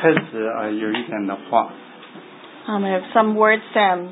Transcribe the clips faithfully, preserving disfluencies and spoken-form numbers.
开始啊、呃、有一点的话。 Um, I have some words to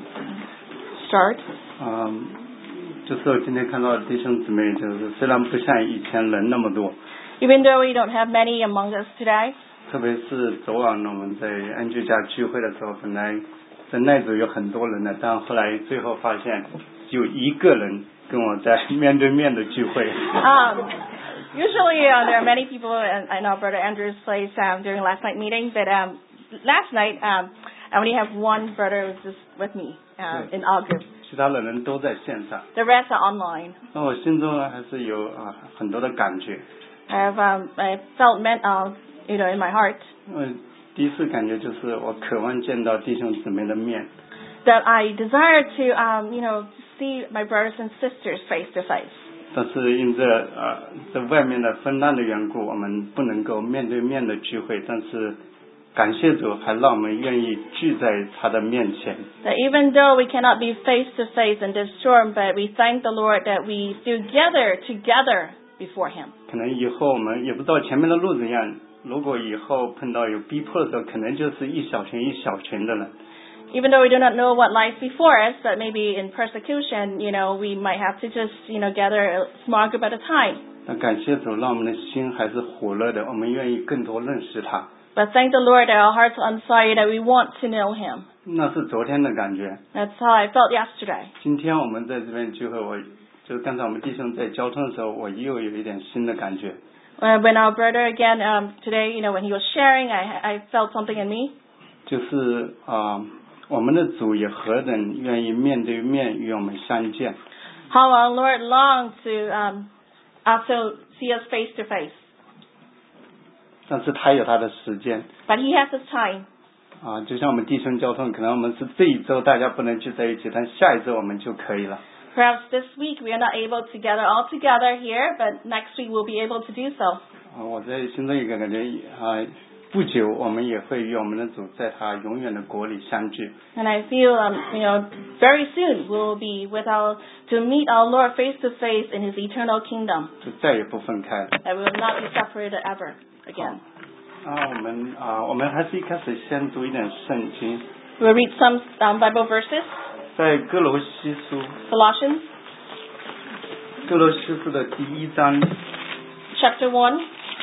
start. 嗯，就是我今天看到弟兄姊妹，就是虽然不像以前人那么多。 Even though we don't have many among us today. 特别是昨晚我们在安居家聚会的时候，本来在那组有很多人的，但后来最后发现只有一个人跟我在面对面的聚会。 Um, usually uh, there are many people in, in our brother Andrew's place um, during last night meeting, but um, last night um, I only have one brother who was just with me uh, in our group. 其他的人都在线上。 The rest are online. 那我心中呢还是有啊很多的感觉。 I have um, I felt meant uh, you know in my heart. 嗯，第一次感觉就是我渴望见到弟兄姊妹的面。 That I desire to um, you know see my brothers and sisters face to face. 但是因这呃这外面的纷乱的缘故，我们不能够面对面的聚会，但是感谢主还让我们愿意聚在他的面前。 That even though we cannot be face to face in this storm, but we thank the Lord that we still gather together before Him. 可能以后我们也不知道前面的路怎样，如果以后碰到有逼迫的时候，可能就是一小群一小群的人。 Even though we do not know what lies before us, but maybe in persecution, you know, we might have to just, you know, gather a small group at a time. 但感谢主，让我们的心还是火热的，我们愿意更多认识他。 But thank the Lord that our hearts are on fire, that we want to know Him. 那是昨天的感觉。 That's how I felt yesterday. 今天我们在这边聚会，我就刚才我们弟兄在交通的时候，我又有一点新的感觉。 Uh, when our brother again um, today, you know, when he was sharing, I, I felt something in me. 就是啊、呃，我们的主也何等愿意面对面与我们相见。 How our Lord longed to um, also see us face to face. 但是他有他的时间。 But He has His time. 啊，就像我们弟兄交通，可能我们是这一周大家不能聚在一起，但下一周我们就可以了。 Perhaps this week we are not able to gather all together here, but next week we'll be able to do so. 啊，我在心中有个感觉啊，不久我们也会与我们的主在他永远的国里相聚。 And I feel, um, you know, very soon we'll be with our to meet our Lord face to face in His eternal kingdom. 就再也不分开。 And we will not be separated ever again. 啊，我们啊，我们还是一开始先读一点圣经。 We'll read some um, Bible verses. 在哥罗西书。 Colossians. 哥罗西书的第一章。 Chapter one.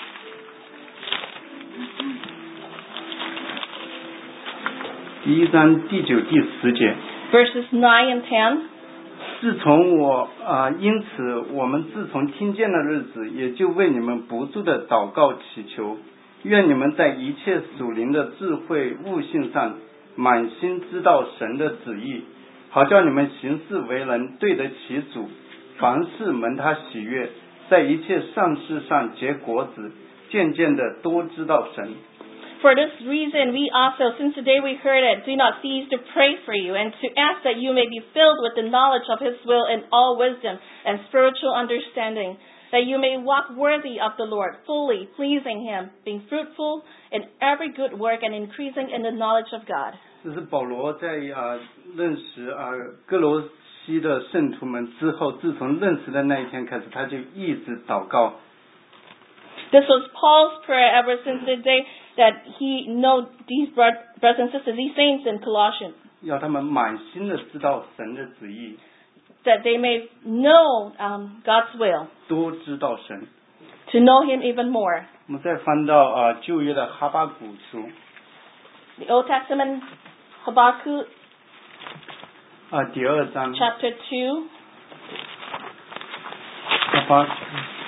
第一章第九、第十节。 Verses nine and ten. 自从我啊、呃，因此我们自从听见的日子，也就为你们不住的祷告祈求，愿你们在一切属灵的智慧悟性上，满心知道神的旨意，好叫你们行事为人对得起主，凡事蒙他喜悦，在一切善事上结果子，渐渐的多知道神。 For this reason, we also, since the day we heard it, do not cease to pray for you and to ask that you may be filled with the knowledge of His will in all wisdom and spiritual understanding, that you may walk worthy of the Lord, fully pleasing Him, being fruitful in every good work and increasing in the knowledge of God. 这是保罗在啊、呃、认识啊、呃、哥罗西的圣徒们之后，自从认识的那一天开始，他就一直祷告。 This was Paul's prayer ever since the day that he know these brothers and sisters, these saints in Colossians. 要他们满心的知道神的旨意。 That they may know um, God's will. 多知道神。 To know Him even more. 我们再翻到啊、呃、旧约的哈巴谷书。 The Old Testament Habakkuk. 啊，第二章。 Chapter two. 哈巴谷。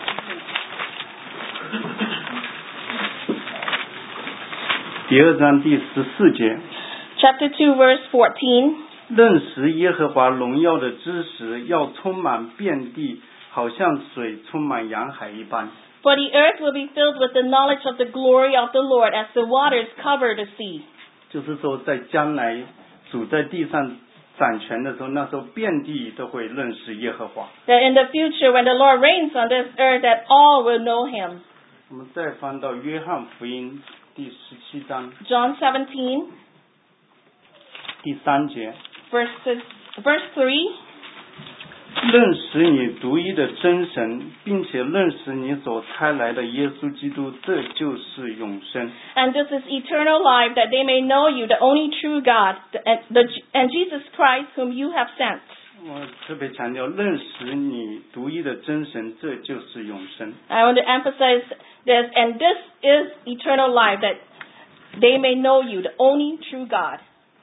第二章第十四节。 Chapter two, verse fourteen. 认识耶和华荣耀的知识要充满遍地，好像水充满洋海一般。 For the earth will be filled with the knowledge of the glory of the Lord as the waters cover the sea. 就是说，在将来主在地上掌权的时候，那时候遍地都会认识耶和华。 That in the future, when the Lord reigns on this earth, that all will know Him. 我们再翻到约翰福音第十七章。 John seventeen. 第三节。 Verses, verse three. 认识你独一的真神，并且认识你所差来的耶稣基督，这就是永生。 And this is eternal life, that they may know you, the only true God, and, the, and Jesus Christ whom you have sent. 我特别强调，认识你独一的真神，这就是永生。 I want to emphasize this, and this is eternal life, that they may know you, the only true God.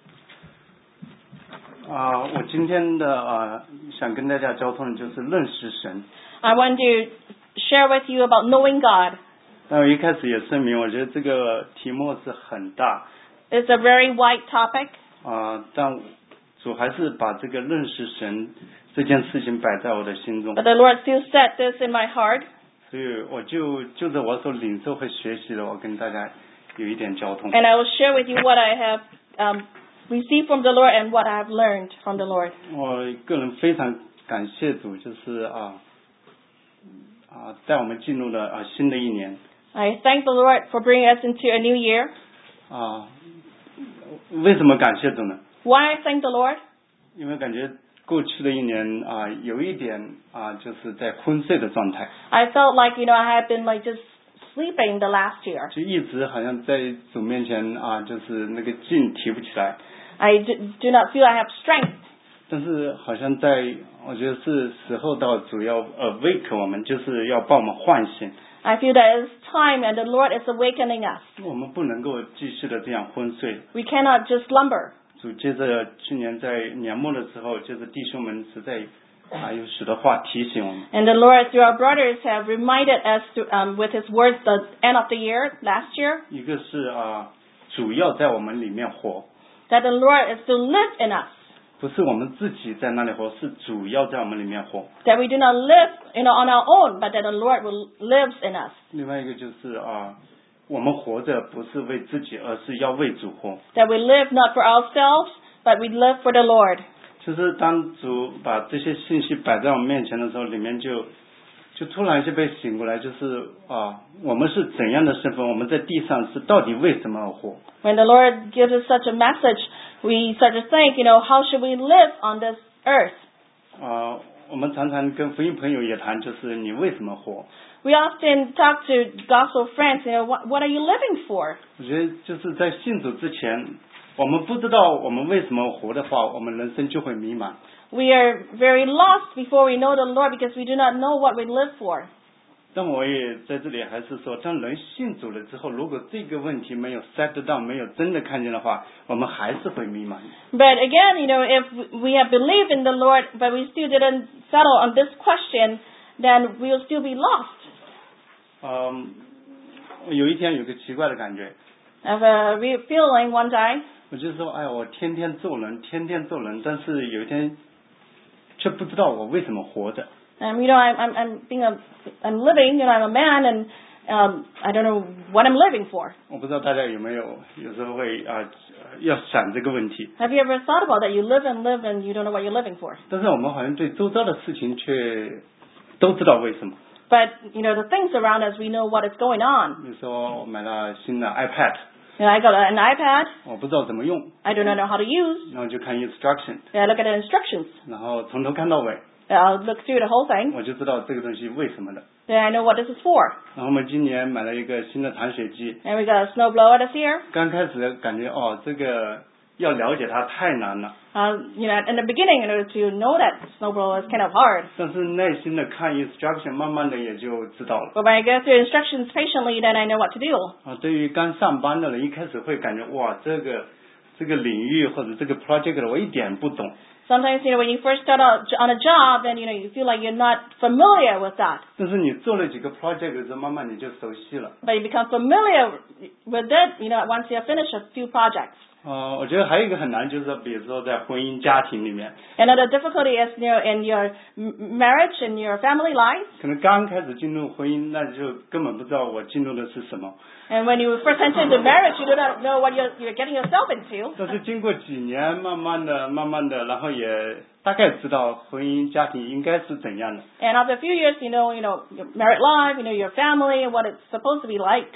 啊、我今天的啊、想跟大家交通的就是认识神。 I want to share with you about knowing God. 那我一开始也声明，我觉得这个题目是很大 It's a very wide topic, 啊、但主还是把这个认识神这件事情摆在我的心中， but the Lord still set this in my heart. 所以我就就着我所领受和学习的，我跟大家有一点交通。 And I will share with you what I have um, received from the Lord and what I have learned from the Lord. 我个人非常感谢主，就是啊啊带我们进入了啊新的一年 I thank the Lord for bringing us into a new year. 啊。为什么感谢主呢？ Why I thank the Lord? 因为感觉过去的一年啊，有一点啊，就是在昏睡的状态， I felt like, you know, I had been like just sleeping the last year. 就一直好像在主面前啊，就是那个劲提不起来。 I do, do not feel I have strength. 但是好像在，我觉得是时候到，主要 awake 我们，就是要把我们唤醒。 I feel that it's time and the Lord is awakening us. 我们不能够继续的这样昏睡。 We cannot just slumber. 主接着去年在年末的时候，就是弟兄们实在啊有许多话提醒我们。 And the Lord, through our brothers, have reminded us to, um, with His words the end of the year, last year, 一个是啊，主要在我们里面活， that the Lord is to live in us. 不是我们自己在那里活，是主要在我们里面活。 That we do not live, you know, on our own, but that the Lord will lives in us. 另外一个就是啊，我们活着不是为自己，而是要为主活。 That we live not for ourselves, but we live for the Lord. 就是当主把这些信息摆在我们面前的时候，里面就就突然就被醒过来，就是啊，我们是怎样的身份？我们在地上是到底为什么而活？ When the Lord gives us such a message, we start to think, you know, how should we live on this earth? 啊，我们常常跟福音朋友也谈，就是你为什么活？ We often talk to gospel friends, you know, what, what are you living for? 我觉得就是在信主之前，我们不知道我们为什么活的话，我们人生就会迷茫。 We are very lost before we know the Lord because we do not know what we live for. 但我也在这里还是说，当人信主了之后，如果这个问题没有 set down， 没有真的看见的话，我们还是会迷茫。 But again, you know, if we have believed in the Lord, but we still didn't settle on this question, then we will still be lost. 嗯，有一天有个奇怪的感觉， I have a real feeling one day, 我就说，哎呀，我天天做人，天天做人，但是有一天却不知道我为什么活着。 um, you know, I'm, I'm, I'm being a, I'm living, you know, I'm a man, and um, I don't know what I'm living for. 我不知道大家有没有有时候会啊、要想这个问题， Have you ever thought about that? You live and live, and you don't know what you're living for. 但是我们好像对周遭的事情却都知道为什么。 But you know, the things around us, we know what is going on. 比如说我买了新的 iPad， You know, I got an iPad. 我不知道怎么用， I do not know how to use. 然后就看 instruction， I look at the instructions. 然后从头看到尾， I'll look through the whole thing. 我就知道这个东西为什么的。 Then I know what this is for. 然后我们今年买了一个新的弹雪机， And we got a snowblower this year. 刚开始感觉哦，这个要了解它太难了， Uh, you know, in the beginning, you know, to know that snowblower is kind of hard. 但是耐心的看 instruction， 慢慢的也就知道了。 But when I go through instructions patiently, then I know what to do. 啊，对于刚上班的人，一开始会感觉哇，这个这个领域或者这个 project 我一点不懂。 Sometimes, you know, when you first start out on a job, then, you know, you feel like you're not familiar with that. 但是你做了几个 project 之后，慢慢你就熟悉了。 But you become familiar with it, you know, once you have finished a few projects. 呃，我觉得还有一个很难，就是说比如说在婚姻家庭里面， Another difficulty is, you know, in your m- marriage and your family life. 可能刚开始进入婚姻，那就根本不知道我进入的是什么。 And when you first enter into marriage, you do not know what you're, you're getting yourself into. 但是经过几年，慢慢的、慢慢的，然后也大概知道婚姻家庭应该是怎样的。 And after a few years, you know, you know, your married life, you know, your family and what it's supposed to be like.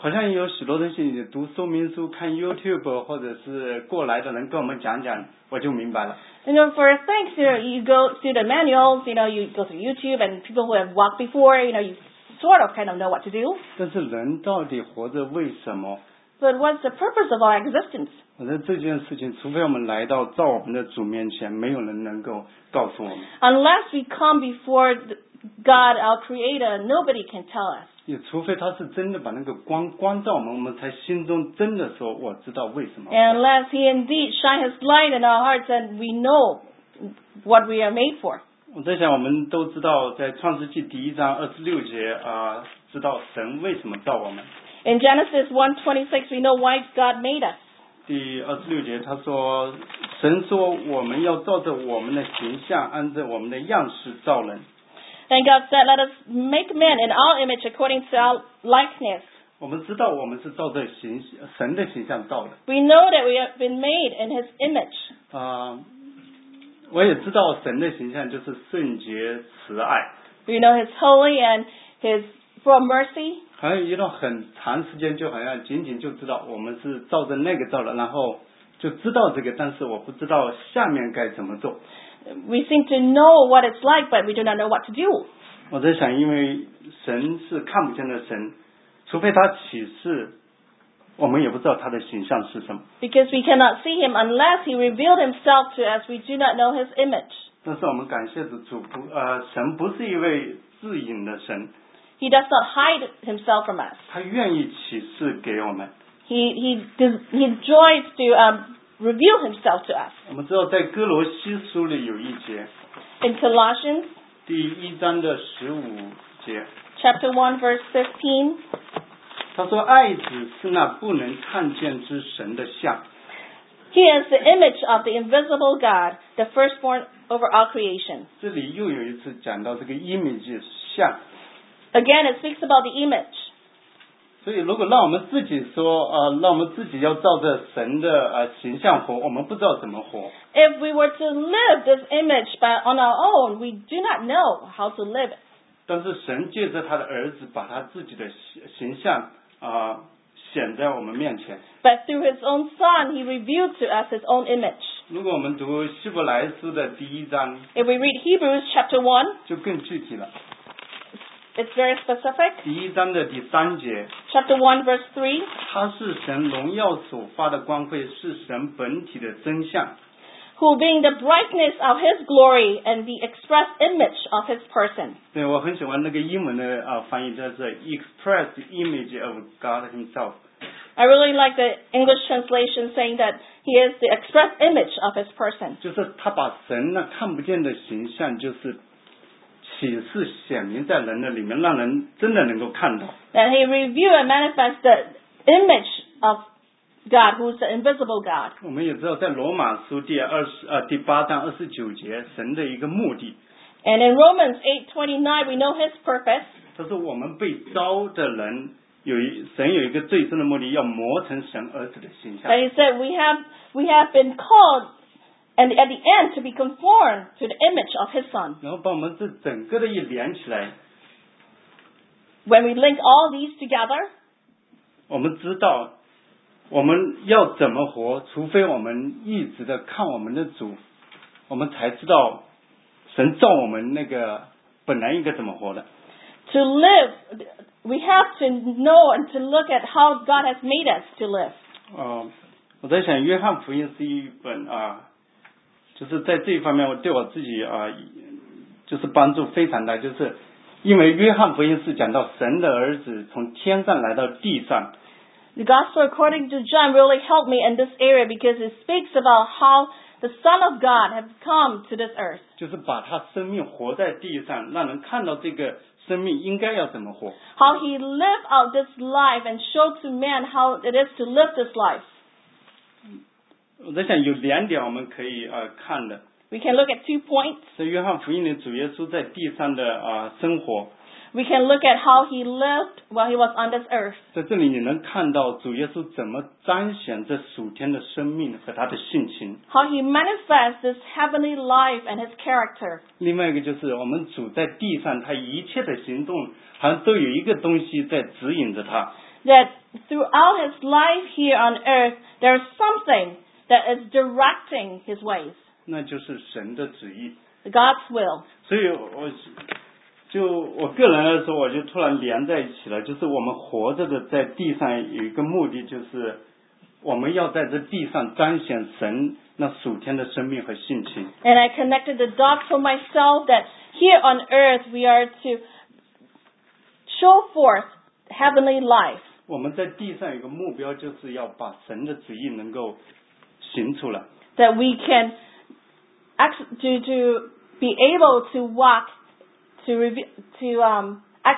好像有许多东西，你读说明书、看 YouTube 或者是过来的人跟我们讲讲，我就明白了。 You know, for things, you know, you go through the manuals, you know, you go through YouTube and people who have walked before, you know, you sort of kind of know what to do. 但是人到底活着为什么？ But what's the purpose of our existence? 我觉得这件事情，除非我们来到造我们的主面前，没有人能够告诉我们。 Unless we come before God, our Creator, nobody can tell us. 也除非他是真的把那个光光照我们，我们才心中真的说我知道为什么。 Unless He indeed shine His light in our hearts and we know what we are made for. 我在想，我们都知道，在创世纪第一章二十六节啊、呃，知道神为什么造我们。 In Genesis one twenty-six, we know why God made us. 第二十六节他说，神说我们要照着我们的形象，按照我们的样式造人。 And God said, let us make man in our image according to our likeness. 我们知道我们是照着形神的形象造的。 We know that we have been made in His image. 啊、呃，我也知道神的形象就是圣洁慈爱。 We know His holy and His full of mercy. 好像一段很长时间，就好像仅仅就知道我们是照着那个造的，然后就知道这个，但是我不知道下面该怎么做。 We seem to know what it's like, but we do not know what to do. 我在想，因为神是看不见的神，除非他启示，我们也不知道他的形象是什么。 Because we cannot see Him unless He revealed Himself to us. We do not know His image. 但是我们感谢主，主不呃，神不是一位自隐的神， He does not hide Himself from us. 他愿意启示给我们。 He He does, He joys to um, reveal Himself to us. 我们知道在哥罗西书里有一节， In Colossians 第一章的十五节， chapter one, verse fifteen, 他说：“爱子是那不能看见之神的像。” He is the image of the invisible God, the firstborn over all creation. 这里又有一次讲到这个 image 像， Again, it speaks about the image. 所以如果让我们自己说，呃，让我们自己要照着神的呃形象活，我们不知道怎么活。 If we were to live this image by on our own, we do not know how to live it. 但是神借着他的儿子，把他自己的形形象啊、呃、显在我们面前。 But through His own Son, He revealed to us His own image. 如果我们读希伯来书的第一章， If we read Hebrews chapter one, 就更具体了。 it's very specific. 第一章的第三节， Chapter one, verse three, 他是神荣耀所发的光辉，是神本体的真相。 who being the brightness of His glory and the express image of His person. 对，我很喜欢那个英文的啊、呃、翻译，叫做 express image of God Himself。 I really like the English translation saying that He is the express image of His person. 就是他把神那看不见的形象，就是启示显明在人的里面，让人真的能够看到。 That He revealed and manifests the image of God, who is the invisible God. 我们也知道，在罗马书第二十呃第八章二十九节，神的一个目的， And in Romans eight twenty-nine, we know His purpose. 他说我们被招的人有一神有一个最终的目的，要磨成神儿子的形象。 But He said we have we have been called, and at the end to be conformed to the image of His Son. 然后把我们这整个的一连起来， When we link all these together, 我们知道我们要怎么活，除非我们一直的看我们的主，我们才知道神造我们那个本来应该怎么活的。 to live, we have to know and to look at how God has made us to live. 呃，我在想，约翰福音是一本啊，就是在这一方面，我对我自己啊，就是帮助非常大，就是因为约翰福音是讲到神的儿子从天上来到地上。 The gospel according to John really helped me in this area because it speaks about how the Son of God has come to this earth. 就是把他生命活在地上，让人看到这个生命应该要怎么活。 How he lived out this life and showed to man how it is to live this life. 我在想有两点我们可以呃看的， We can look at two points. 在约翰福音里主耶稣在地上的啊、呃、生活， We can look at how he lived while he was on this earth. 在这里你能看到主耶稣怎么彰显这属天的生命和他的性情。 How he manifests this heavenly life and his character. 另外一个就是我们主在地上他一切的行动好像都有一个东西在指引着他。 that throughout his life here on earth, there's something that is directing his ways. 那就是神的旨意。 God's will. 所以我就我个人来说，我就突然连在一起了，就是我们活着的在地上有一个目的，就是我们要在这地上彰显神那属天的生命和性情。 And I connected the dots for myself that here on earth we are to show forth heavenly life. 我们在地上有个目标，就是要把神的旨意能够行出来。 That we can to to be able to walk to reveal, to um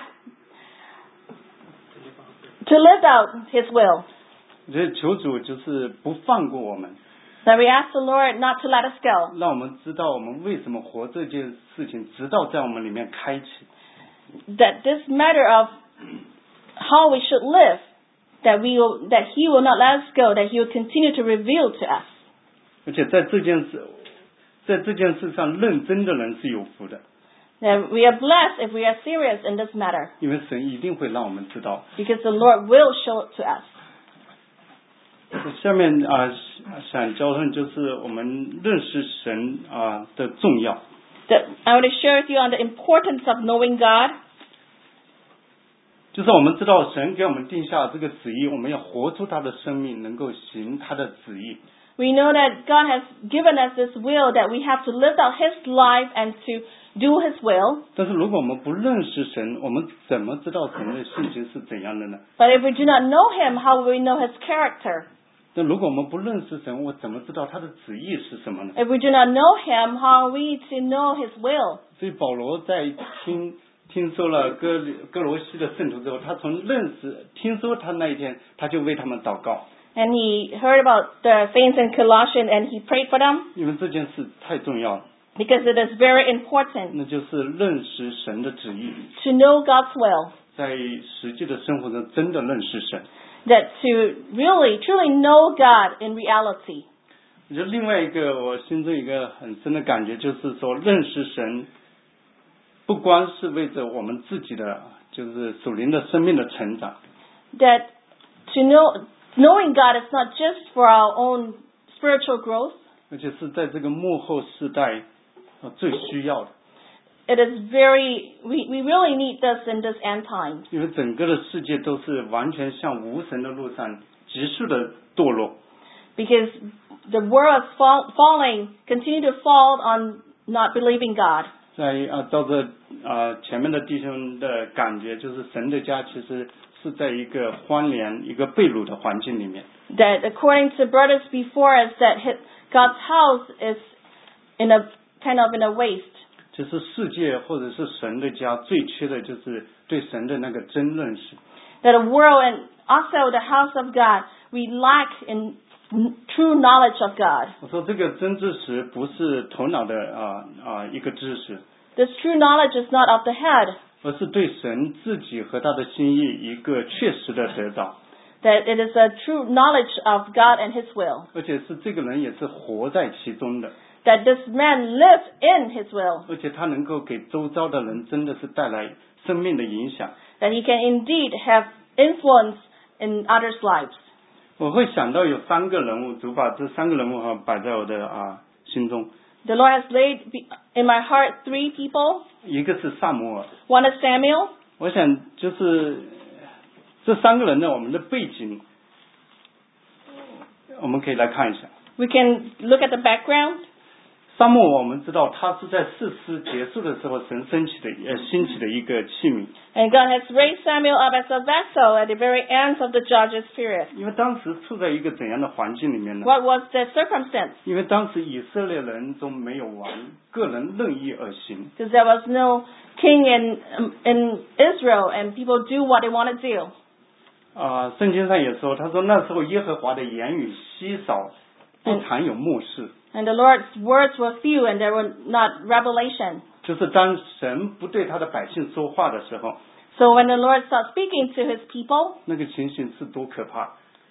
to live out His will. 所以求主就是不放过我们。 That we ask the Lord not to let us go. 让我们知道我们为什么活这件事情，直到在我们里面开启。 That this matter of how we should live, that we will, that He will not let us go, that He will continue to reveal to us. 而且在这件事，在这件事上认真的人是有福的。 That we are blessed if we are serious in this matter. 因为神一定会让我们知道。 Because the Lord will show it to us. 下面啊、呃，想教论就是我们认识神啊、呃、的重要。 That I want to share with you on the importance of knowing God. 就是我们知道神给我们定下这个旨意，我们要活出他的生命，能够行他的旨意。 We know that God has given us this will that we have to live out His life and to do His will. 但是如果我们不认识神，我们怎么知道神的性情是怎样的呢？ But if we do not know Him, how will we know His character? 那如果我们不认识神，我怎么知道他的旨意是什么呢？ If we do not know Him, how are we to know His will? 所以保罗在听听说了哥哥罗西的圣徒之后，他从认识听说他那一天，他就为他们祷告。 And he heard about the saints in Colossians and he prayed for them. 因为这件事太重要了。 Because it is very important. 那就是认识神的旨意。 To know God's will. 在实际的生活中，真的认识神。 That to really, truly know God in reality. 我觉得另外一个我心中一个很深的感觉，就是说认识神，不光是为着我们自己的，就是属灵的生命的成长。 That to know, knowing God is not just for our own spiritual growth. 而且是在这个末后世代最需要的。 It is very, we, we really need this in this end time. 因为整个的世界都是完全向无神的路上急速的堕落。 Because the world is fall, falling, continue to fall on not believing God. 在啊，照着啊前面的弟兄的感觉，就是神的家其实是在一个荒凉、一个被掳的环境里面。 That according to brothers before us, that his, God's house is in a kind of in a waste. 就是世界或者是神的家最缺的就是对神的那个真认识。 That the world and also the house of God, we lack in true knowledge of God. 我说这个真知识不是头脑的啊啊一个知识。 This true knowledge is not of the head. 而是对神自己和他的心意一个确实的得着。 That it is a true knowledge of God and His will. 而且是这个人也是活在其中的。 That this man lives in His will. 而且他能够给周遭的人真的是带来生命的影响。 That he can indeed have influence in others' lives. 我会想到有三个人物，主把这三个人物哈摆在我的啊心中。 The Lord has laid in my heart three people. 一个是撒母耳。 One is Samuel. 我想就是这三个人呢，我们的背景，我们可以来看一下。 We can look at the background. 撒母耳我们知道他是在士师结束的时候神升起的呃兴起的一个器皿。 And God has raised Samuel up as a vessel at the very end of the judges period. 因为当时处在一个怎样的环境里面呢？ What was the circumstance? 因为当时以色列人中没有王，个人任意而行。 Because there was no king in um, in Israel and people do what they want to do. 啊、呃，圣经上也说，他说那时候耶和华的言语稀少，不常有默示。 And the Lord's words were few and there were not revelation. 就是当神不对他的百姓说话的时候， So when the Lord started speaking to His people, 那个情形是多可怕。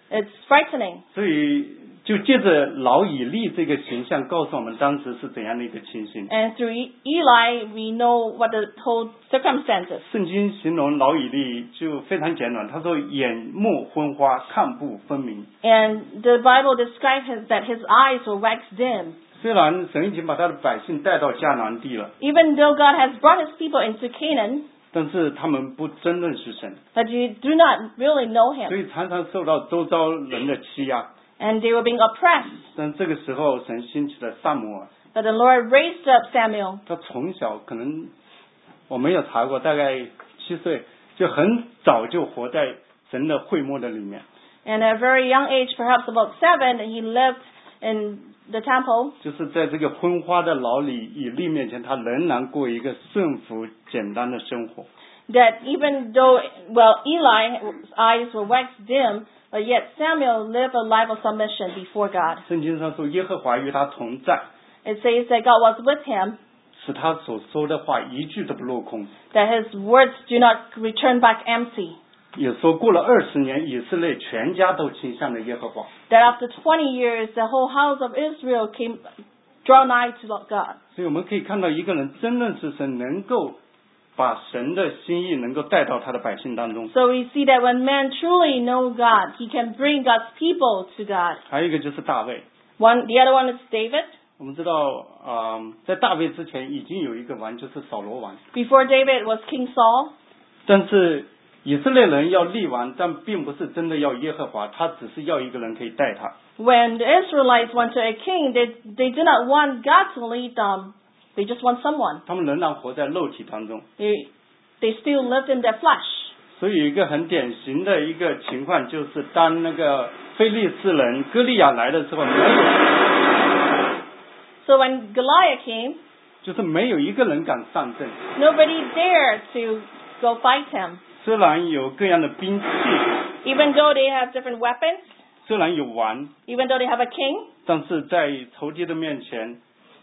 It's frightening. 所以就借着老以利这个形象，告诉我们当时是怎样的一个情形。 And through Eli, we know what the whole circumstances. 圣经形容老以利就非常简短，他说眼目昏花，看不分明。 And the Bible describes his, that his eyes were waxed dim. 虽然神已经把他的百姓带到迦南地了， Even though God has brought his people into Canaan, 但是他们不真认识神， but you do not really know 所 him. 以常常受到周遭人的欺压。 And they were being oppressed. 但这个时候，神兴起了撒母耳， But the Lord raised up Samuel. 他从小可能我没有查过，大概七岁就很早就活在神的会幕的里面， And at a very young age, perhaps about seven, he lived in the temple. 就是在这个昏花的老里以利面前，他仍然过一个顺服简单的生活。 That even though, well, Eli's eyes were waxed dim, but yet Samuel lived a life of submission before God. 圣经上说，耶和华与他同在， It says that God was with him, 使他所说的话一句都不落空。 that his words do not return back empty. 也说过了二十年，以色列全家都倾向了耶和华。 That after twenty years, the whole house of Israel came, draw nigh to God. 所以我们可以看到，一个人真认识神，能够把神的心意能够带到他的百姓当中。 So we see that when man truly know God, he can bring God's people to God. 还有一个就是大卫， One, the other one is David. 我们知道，呃，在大卫之前已经有一个王，就是扫罗王。 Before David was King Saul. 但是以色列人要立王，但并不是真的要耶和华，他只是要一个人可以带他。 When the Israelites wanted a king, they, they did not want God to lead them. They just want someone. 他们仍然活在肉体当中。 They, they still lived in their flesh. 所以有一个很典型的一个情况，就是当那个非利士人歌利亚来的时候，没有， So when Goliath came, 就是没有一个人敢上阵。 nobody dared to go fight him. 虽然有各样的兵器， Even though they have different weapons, 虽然有王， even though they have a king, 但是在仇敌的面前，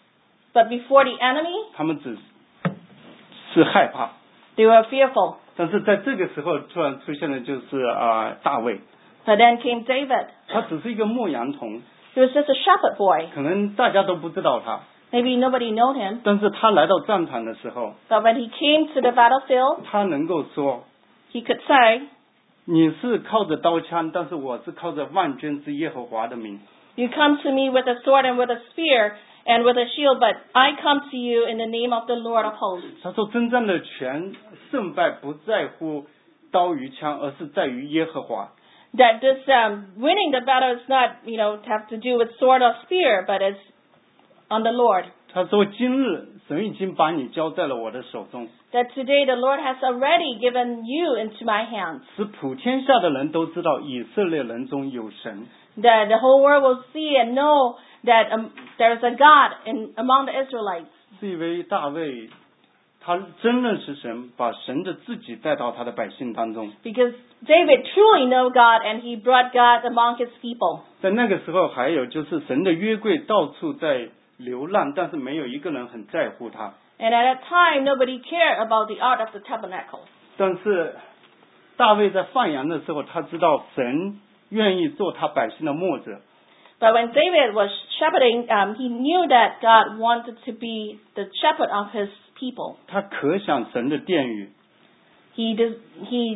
but before the enemy, 他们只是害怕。 they were fearful. 但是在这个时候，突然出现的就是啊、呃、大卫， But then came David. 他只是一个牧羊童， He was just a shepherd boy. 可能大家都不知道他， Maybe nobody knew him. 但是他来到战场的时候， But when he came to the battlefield, 他能够说， he could say, 你是靠着刀枪，但是我是靠着万军之耶和华的名。 You come to me with a sword and with a spear and with a shield, but I come to you in the name of the Lord of hosts. 他说，征战的权胜败不在乎刀与枪，而是在于耶和华。 That this um, winning the battle is not, you know, have to do with sword or spear, but it's on the Lord. 他说，今日神已经把你交在了我的手中， That today the Lord has already given you into my hands. 使普天下的人都知道以色列人中有神。 That the whole world will see and know that um, there is a God in among the Israelites. 是因为大卫，他真认识神，把神的自己带到他的百姓当中。 Because David truly know God and he brought God among his people. 在那个时候，还有就是神的约柜到处在流浪，但是没有一个人很在乎他。 And at that time, nobody cared about the art of the tabernacle. 但是大卫在放羊的时候，他知道神愿意做他百姓的牧者。 But when David was shepherding, um, he knew that God wanted to be the shepherd of his people. 他可想神的殿宇， He de- he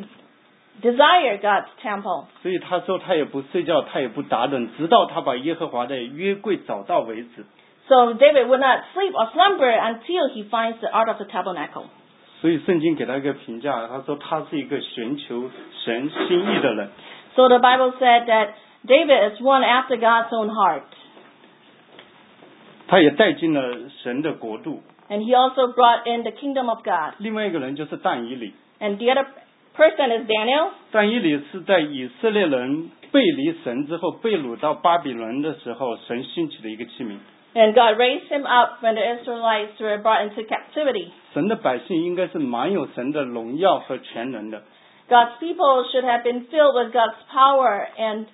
desired God's temple. 所以他说他也不睡觉，他也不打盹，直到他把耶和华的约柜找到为止。 So David would not sleep or slumber until he finds the art of the tabernacle. 所以圣经给他一个评价，他说他是一个寻求神心意的人。 So the Bible said that David is one after God's own heart. 他也带进了神的国度。 And he also brought in the kingdom of God. 另外一个人就是但以理， And the other person is Daniel. 但以理是在以色列人背离神之后，被掳到巴比伦的时候，神兴起的一个器皿。 And God raised him up when the Israelites were brought into captivity. 神的百姓应该是满有神的荣耀和全能的， God's people should have been filled with God's power and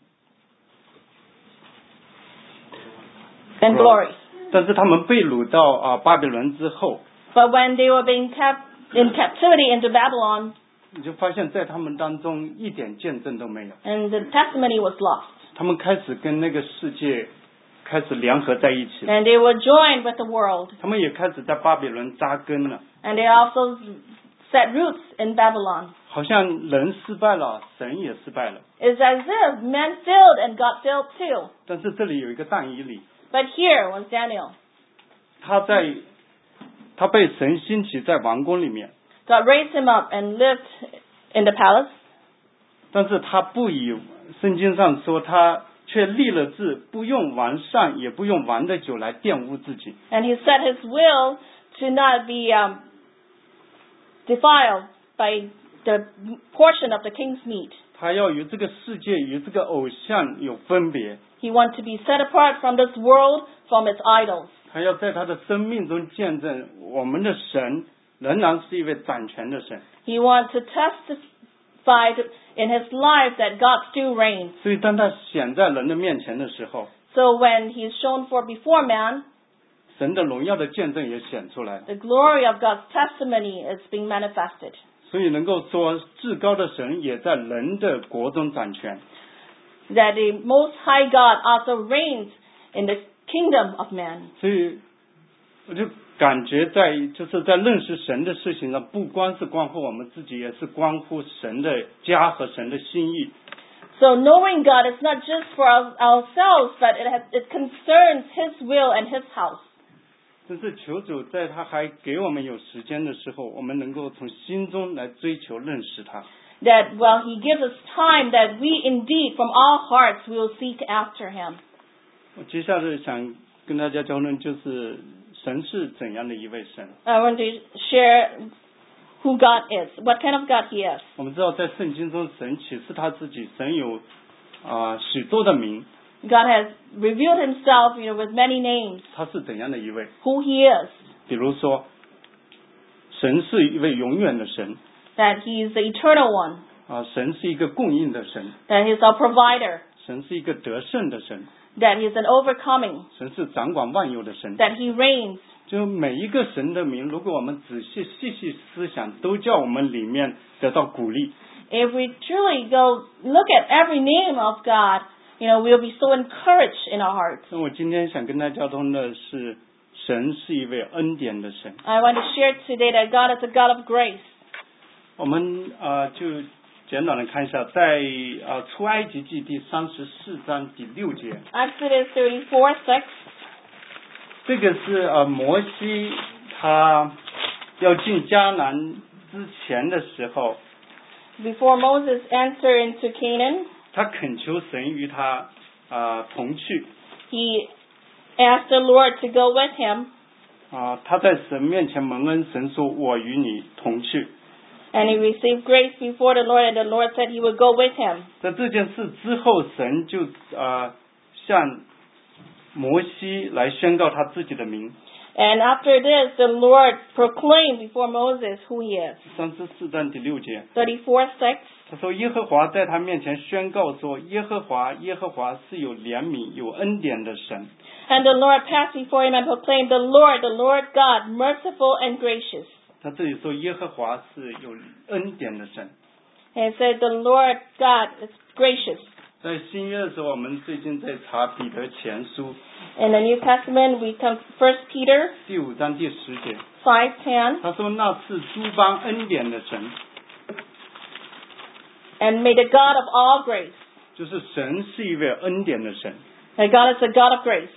and glory. 但是他们被掳到啊巴比伦之后， But when they were being kept in captivity into Babylon, 你就发现在他们当中一点见证都没有。 And the testimony was lost. 他们开始跟那个世界开始联合在一起。 And they were joined with the world. 他们也开始在巴比伦扎根了。 And they also set roots in Babylon. 好像人失败了，神也失败了。 It's as if men failed and God failed too. 但是这里有一个但以理， But here was Daniel. 他在他被神兴起在王宫里面， God raised him up and lived in the palace. 但是他不以圣经上说他却立了志，不用王膳也不用王的酒来玷污自己。 And he set his will to not be um, defiled by the portion of the king's meat. 他要与这个世界与这个偶像有分别， He wanted to be set apart from this world, from its idols. 他要在他的生命中见证我们的神仍然是一位掌权的神。 He wanted to testify to, in his life that God still reigns. 所以当他显在人的面前的时候， So when he is shown for before man, 神的荣耀的见证也显出来了。 the glory of God's testimony is being manifested. 所以能够说至高的神也在人的国中掌权。 That the Most High God also reigns in the kingdom of man. 所以我就感觉在就是在认识神的事情上，不光是关乎我们自己，也是关乎神的家和神的心意。 So knowing God is not just for our, ourselves, but it, has, it concerns His will and His house. 真是求主在他还给我们有时间的时候，我们能够从心中来追求认识他。 That while He gives us time, that we indeed from our hearts will seek after Him. 我接下来想跟大家交论，就是神是怎样的一位神。 I want to share who God is, what kind of God He is. 我们知道在圣经中，神启示他自己，神有啊、呃、许多的名， God has revealed Himself, you know, with many names, 他是怎样的一位？ who He is. 比如说，神是一位永远的神 That He is the eternal one. 啊、神是一个供应的神， That He is our provider. 神是一个得胜的神， That He is an overcoming. 神是掌管万有的神。 That He reigns. 就每一个神的名，如果我们仔细细细思想，都叫我们里面得到鼓励。 If we truly go look at every name of God, you know, we'll be so encouraged in our hearts. 那我今天想跟大家交通的是，神是一位恩典的神。 I want to share today that God is a God of grace. 我们呃就简短的看一下，在呃出埃及记第三十四章第六节， Exodus thirty-four six. 这个是呃摩西他要进迦南之前的时候， Before Moses entered into Canaan, 他恳求神与他啊、呃同去 he asked the Lord to go with him, 啊、他在神面前蒙恩，神说我与你同去。 and he received grace before the Lord, and the Lord said he would go with him. 在这件事之后，神就呃向摩西来宣告他自己的名。 And after this, the Lord proclaimed before Moses who he is. 三十四章第六节， thirty-four six. 他说耶和华在他面前宣告说，耶和华耶和华是有怜悯有恩典的神。 And the Lord passed before him and proclaimed, the Lord, the Lord God, merciful and gracious. 他这里说耶和华是有恩典的神。 And he said, the Lord God is gracious. 在新约的时候，我们最近在查彼得前书 In the New Testament, we come First Peter 第五章第十节， five ten. 他说那是诸般恩典的神， And may the God of all grace, 就是神是一位恩典的神。 that God is a God of grace.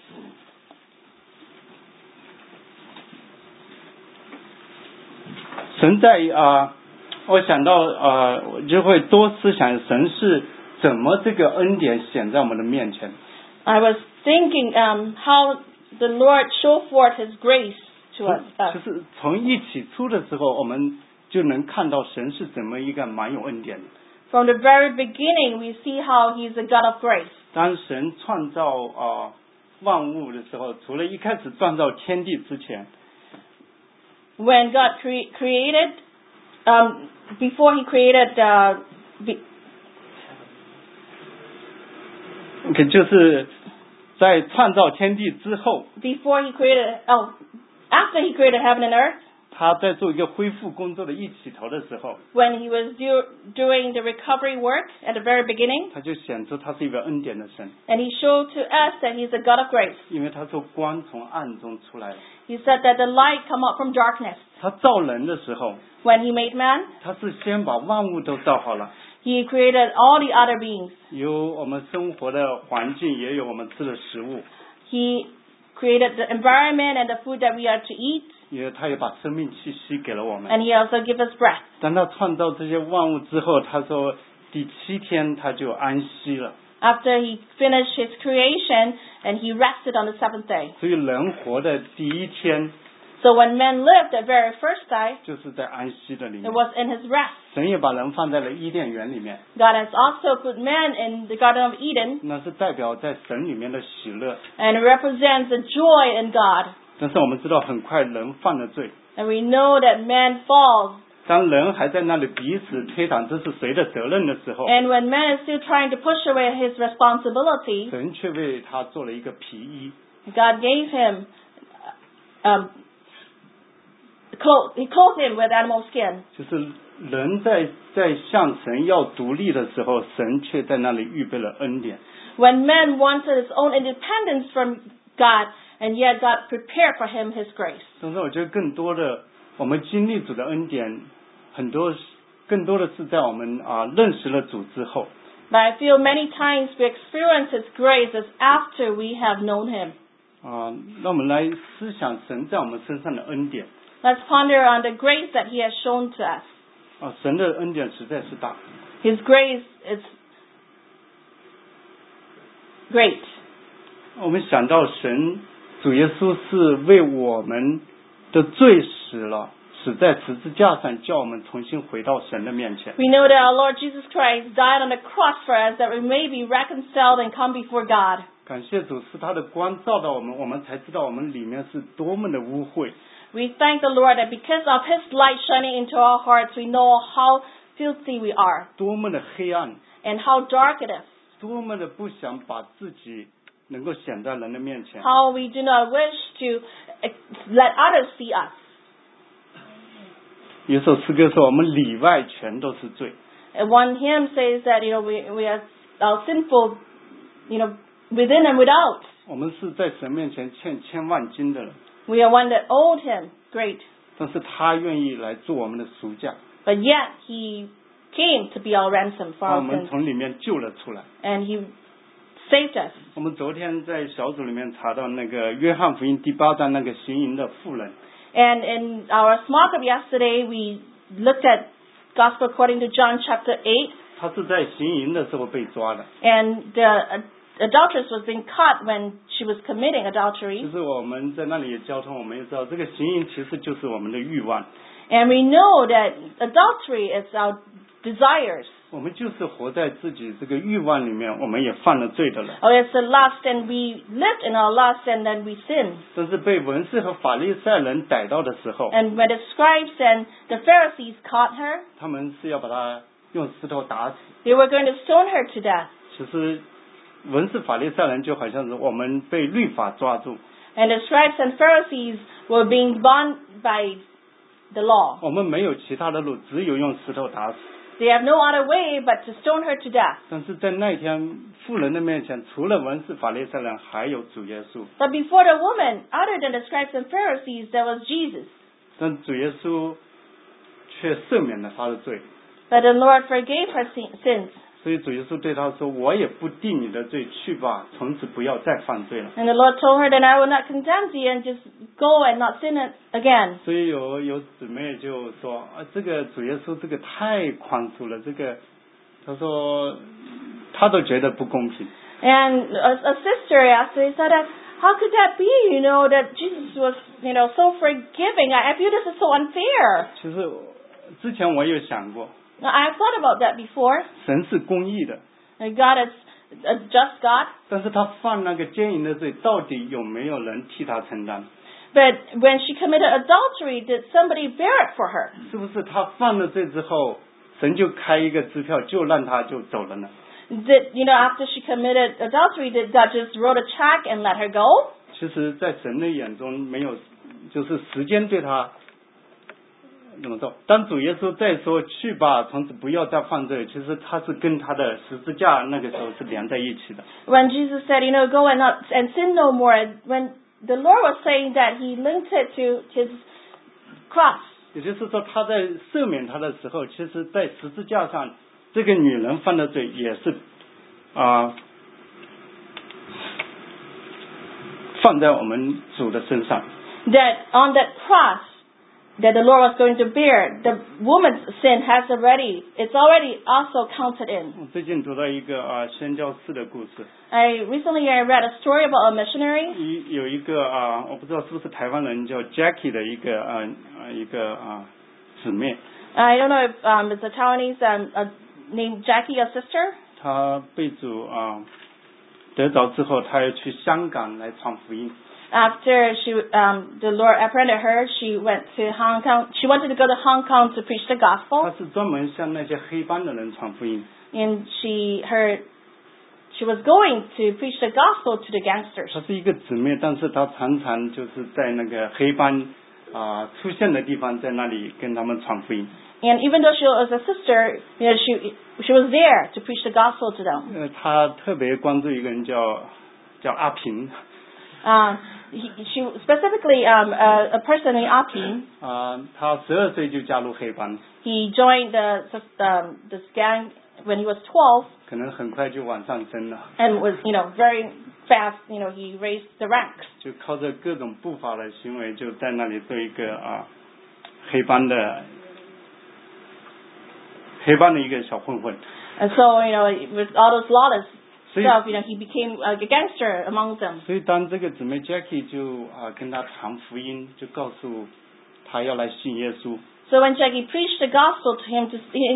神在啊、呃，我想到呃，我就会多思想神是怎么这个恩典显在我们的面前。 I was thinking um, how the Lord showed forth His grace to us. 就 us. 是从一起初的时候，我们就能看到神是怎么一个蛮有恩典的。 From the very beginning, we see how He's a God of grace. 当神创造啊、呃、万物的时候，除了一开始创造天地之前， When God cre- created, um, before He created, uh, be- 可就是在创造天地之后， before He created, oh, after He created heaven and earth, 他在做一个恢复工作的一起头的时候， when he was do, doing the recovery work at the very beginning, 他就显出他是一个恩典的神， and he showed to us that he's a God of grace. 因为他说光从暗中出来了。 He said that the light come out from darkness. 他造人的时候， When he made man, 他是先把万物都造好了， he created all the other beings. 有我们生活的环境，也有我们吃的食物， He created the environment and the food that we are to eat, 因为他也把生命气息给了我们。 and he also gives us breath. 当他创造这些万物之后，他说第七天他就安息了。 After he finished his creation, and he rested on the seventh day. 所以人活的第一天 So when man lived the very first day, 就是在安息的里 it 面。 was in his rest. 神也把人放在了伊甸园里面， God has also put man in the Garden of Eden, 那是代表在神里面的喜乐。 and it represents the joy in God. 但是我们知道，很快人犯了罪。 And we know that man falls. 当人还在那里彼此推搪这是谁的责任的时候， And when man is still trying to push away his responsibility, 神却为他做了一个皮衣。 God gave him, um, clothes, he clothed him with animal skin. 就是人在在向神要独立的时候，神却在那里预备了恩典。 When man wanted his own independence from God, and yet God prepared for him his grace. 但是我觉得更多的，我们经历主的恩典，很多更多的是在我们啊认识了主之后。 But I feel many times we experience his grace is after we have known him. 啊，那我们来思想神在我们身上的恩典。 Let's ponder on the grace that he has shown to us. 啊，神的恩典实在是大。 His grace is great. 我们想到神主耶稣是为我们的罪死了，死在十字架上，叫我们重新回到神的面前。 We know that our Lord Jesus Christ died on the cross for us that we may be reconciled and come before God. 感谢主，是他的光照到我们，我们才知道我们里面是多么的污秽。 We thank the Lord that because of his light shining into our hearts, we know how filthy we are 多么的黑暗， and how dark it is. 多么的不想把自己能够显在人的面前。 How we do not wish to let others see us. 有首诗歌说，我们里外全都是罪。 And one hymn says that, you know, we, we are, are sinful, you know, within and without. 我们是在神面前欠千万金的人， We are one that owed him great. 但是他愿意来做我们的赎价， But yet he came to be our ransom for 把我 our 们 sins. 从里面救了出来。 And he saved us. 我们昨天在小组里面查到那个约翰福音第八章那个行淫的妇人， And in our small group yesterday, we looked at Gospel according to John chapter eight. 她是在行淫的时候被抓的。 And the uh, adulteress was being caught when she was committing 就 adultery. 是我们在那里也交通，我们也知道这个行淫其实就是我们的欲望， And we know that adultery is our desires. 我们就是活在自己这个欲望里面，我们也犯了罪的人。 Or it's a lust, and we lived in our lust, and then we sinned. 但是被文士和法利赛人逮到的时候， And when the scribes and the Pharisees caught her, 他们是要把他用石头打死。 they were going to stone her to death. 其实文士法利赛人就好像是我们被律法抓住， And the scribes and Pharisees were being bound by the law. 我们没有其他的路，只有用石头打死。 They have no other way but to stone her to death. 但是在那天妇人的面前，除了文士法利赛人，还有主耶稣。 But before the woman, other than the scribes and Pharisees, there was Jesus. 但主耶稣却赦免了他的罪， But the Lord forgave her sin- sins. 所以主耶稣对他说：“我也不定你的罪，去吧，从此不要再犯罪了。 And the Lord told her that I will not condemn thee, and just go and not sin it again. ” 所以有有姊妹就说：“啊，这个主耶稣这个太宽恕了，这个他说他都觉得不公平。” And a, a sister asked, they said, that, how could that be, you know, that Jesus was, you know, so forgiving? I, I feel this is so unfair. 其实之前我有想过， Now, I've thought about that before. 神是公义的， And God is a just God. 但是他犯那个奸淫的罪，到底有没有人替他承担？ But when she committed adultery, did somebody bear it for her? 是不是他犯了罪之后，神就开一个支票，就让他就走了呢？ Did, you know, after she committed adultery, did God just wrote a check and let her go? 其实，在神的眼中，没有，就是时间对他怎么说？当主耶稣再说去吧，从此不要再犯罪，其实他是跟他的十字架那个时候是连在一起的。 When Jesus said, you know, go and not and sin no more, when the Lord was saying that, he linked it to his cross. 也就是说，他在赦免他的时候，其实在十字架上，这个女人犯的罪也是啊、呃、放在我们主的身上。 That on that cross that the Lord was going to bear, the woman's sin has already, it's already also counted in. 我最近读到一个啊、呃、宣教士的故事。 I recently I read a story about a missionary. 一有一个啊、呃，我不知道是不是台湾人叫 Jackie 的一个啊啊、呃、一个啊、呃、姊妹。 I don't know if um, it's a Taiwanese um, uh, named Jackie, a sister. 她被主啊、呃、得着之后，她要去香港来传福音。 After she, um, the Lord apprehended her, she went to Hong Kong. She wanted to go to Hong Kong to preach the gospel. 她是专门向那些黑帮的人传福音。 And she heard, she was going to preach the gospel to the gangsters. 她是一个姊妹，但是她常常就是在那个黑帮啊、呃、出现的地方，在那里跟他们传福音。 And even though she was a sister, you know, she she was there to preach the gospel to them. 呃，她特别关注一个人叫叫阿平。 Um, he, she specifically um, a, a person named Apin. 啊、呃，他十二岁就加入黑帮。 He joined the um, this gang when he was twelve. 可能很快就往上升了。 And was, you know, very fast. You know, he raised the ranks. 就靠着各种不法的行为，就在那里做一个啊黑帮的黑帮的一个小混混。 And so, you know, with all those lawless 所以 stuff, you know, he became a gangster among them. 所以当这个姊妹 Jackie 就啊跟他传福音，就告诉他要来信耶稣。 So when Jackie preached the gospel to him to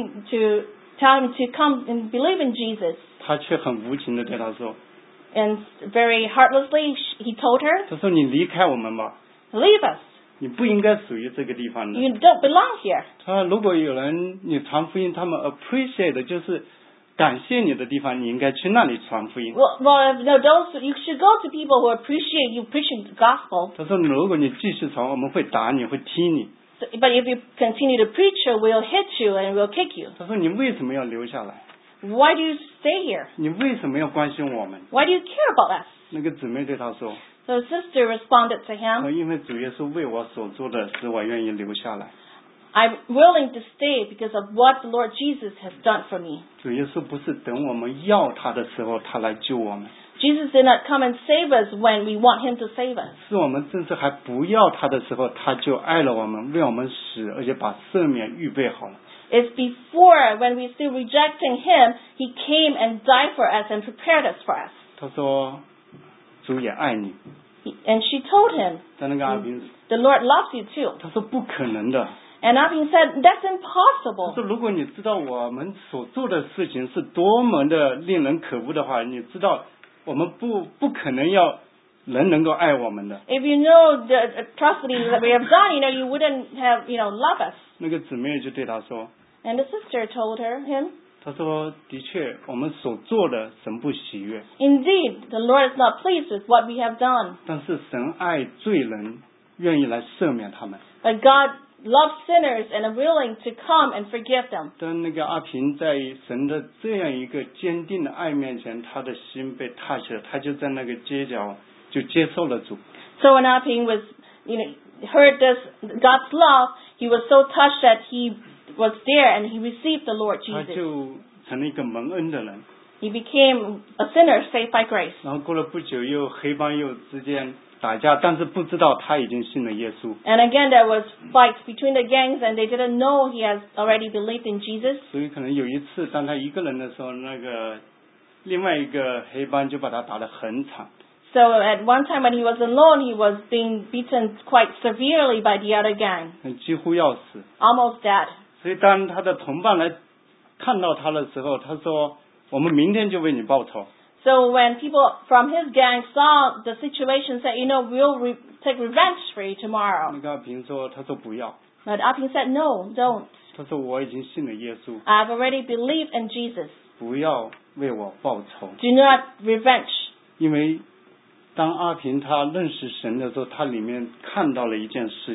to tell him to come and believe in Jesus, 他却很无情的对他说 and very heartlessly he told her, 他说你离开我们吧， "Leave us. 你不应该属于这个地方的。 You don't belong here." 他如果有人你传福音，他们 appreciate 的就是感谢你的地方，你应该去那里传福音。 Well, well, no, those you should go to people who appreciate you preaching the gospel. 他说如果你继续传，我们会打你，会踢你。 So, but if you continue to preach, we'll hit you and we'll kick you. 他说你为什么要留下来？ Why do you stay here? 你为什么要关心我们？ Why do you care about us? 那个姊妹对他说 So the sister responded to him, 因为主耶稣为我所做的，使我愿意留下来。 I'm willing to stay because of what the Lord Jesus has done for me. 主耶稣不是等我们要他的时候，他来救我们， Jesus did not come and save us when we want him to save us. 是我们正是还不要他的时候，他就爱了我们，为我们死，而且把赦免预备好了。 It's before, when we're still rejecting him, he came and died for us and prepared us for us. 他说主也爱你， He- And she told him, 但那个阿平 the Lord loves you too. 他说不可能的。 And Abin said, that's 他 impossible. 说如果你知道我们所做的事情是多么的令人可恶的话，你知道我们不不可能要人能够爱我们的。 If you know the atrocities that we have done, you know, you wouldn't have, you know, love us. 那个姊妹就对他说， And the sister told her, him, 他说的确我们所做的神不喜悦， indeed, the Lord is not pleased with what we have done. 但是神爱罪人，愿意来赦免他们。 But God loves sinners and are willing to come and forgive them. 当那个阿平在神的这样一个坚定的爱面前，他的心被 touch 了，他就在那个街角就接受了主。 So when Abin was, you know, heard this, God's love, he was so touched that he was there and he received the Lord 他 Jesus. 就成了一个蒙恩的人。 He became a sinner saved by grace. 然后过了不久，又黑帮又之间打架，但是不知道他已经信了耶稣。 And again, there was fights between the gangs, and they didn't know he has already believed in Jesus. 所以可能有一次，当他一个人的时候，那个另外一个黑帮就把他打得很惨。 So at one time when he was alone, he was being beaten quite severely by the other gang, 几乎要死。 almost dead. 所以当他的同伴来看到他的时候，他说：“我们明天就为你报仇。” So when people from his gang saw the situation, said, you know, we'll re- take revenge for you 那 tomorrow. 个阿平说：“他说不要。 But Abin said, no, don't. 他说我已经信了耶稣， I've already believed in Jesus. 不要为我报仇。 Do not revenge. 因为当阿平他认识神的时候，他里面看到了一件事情。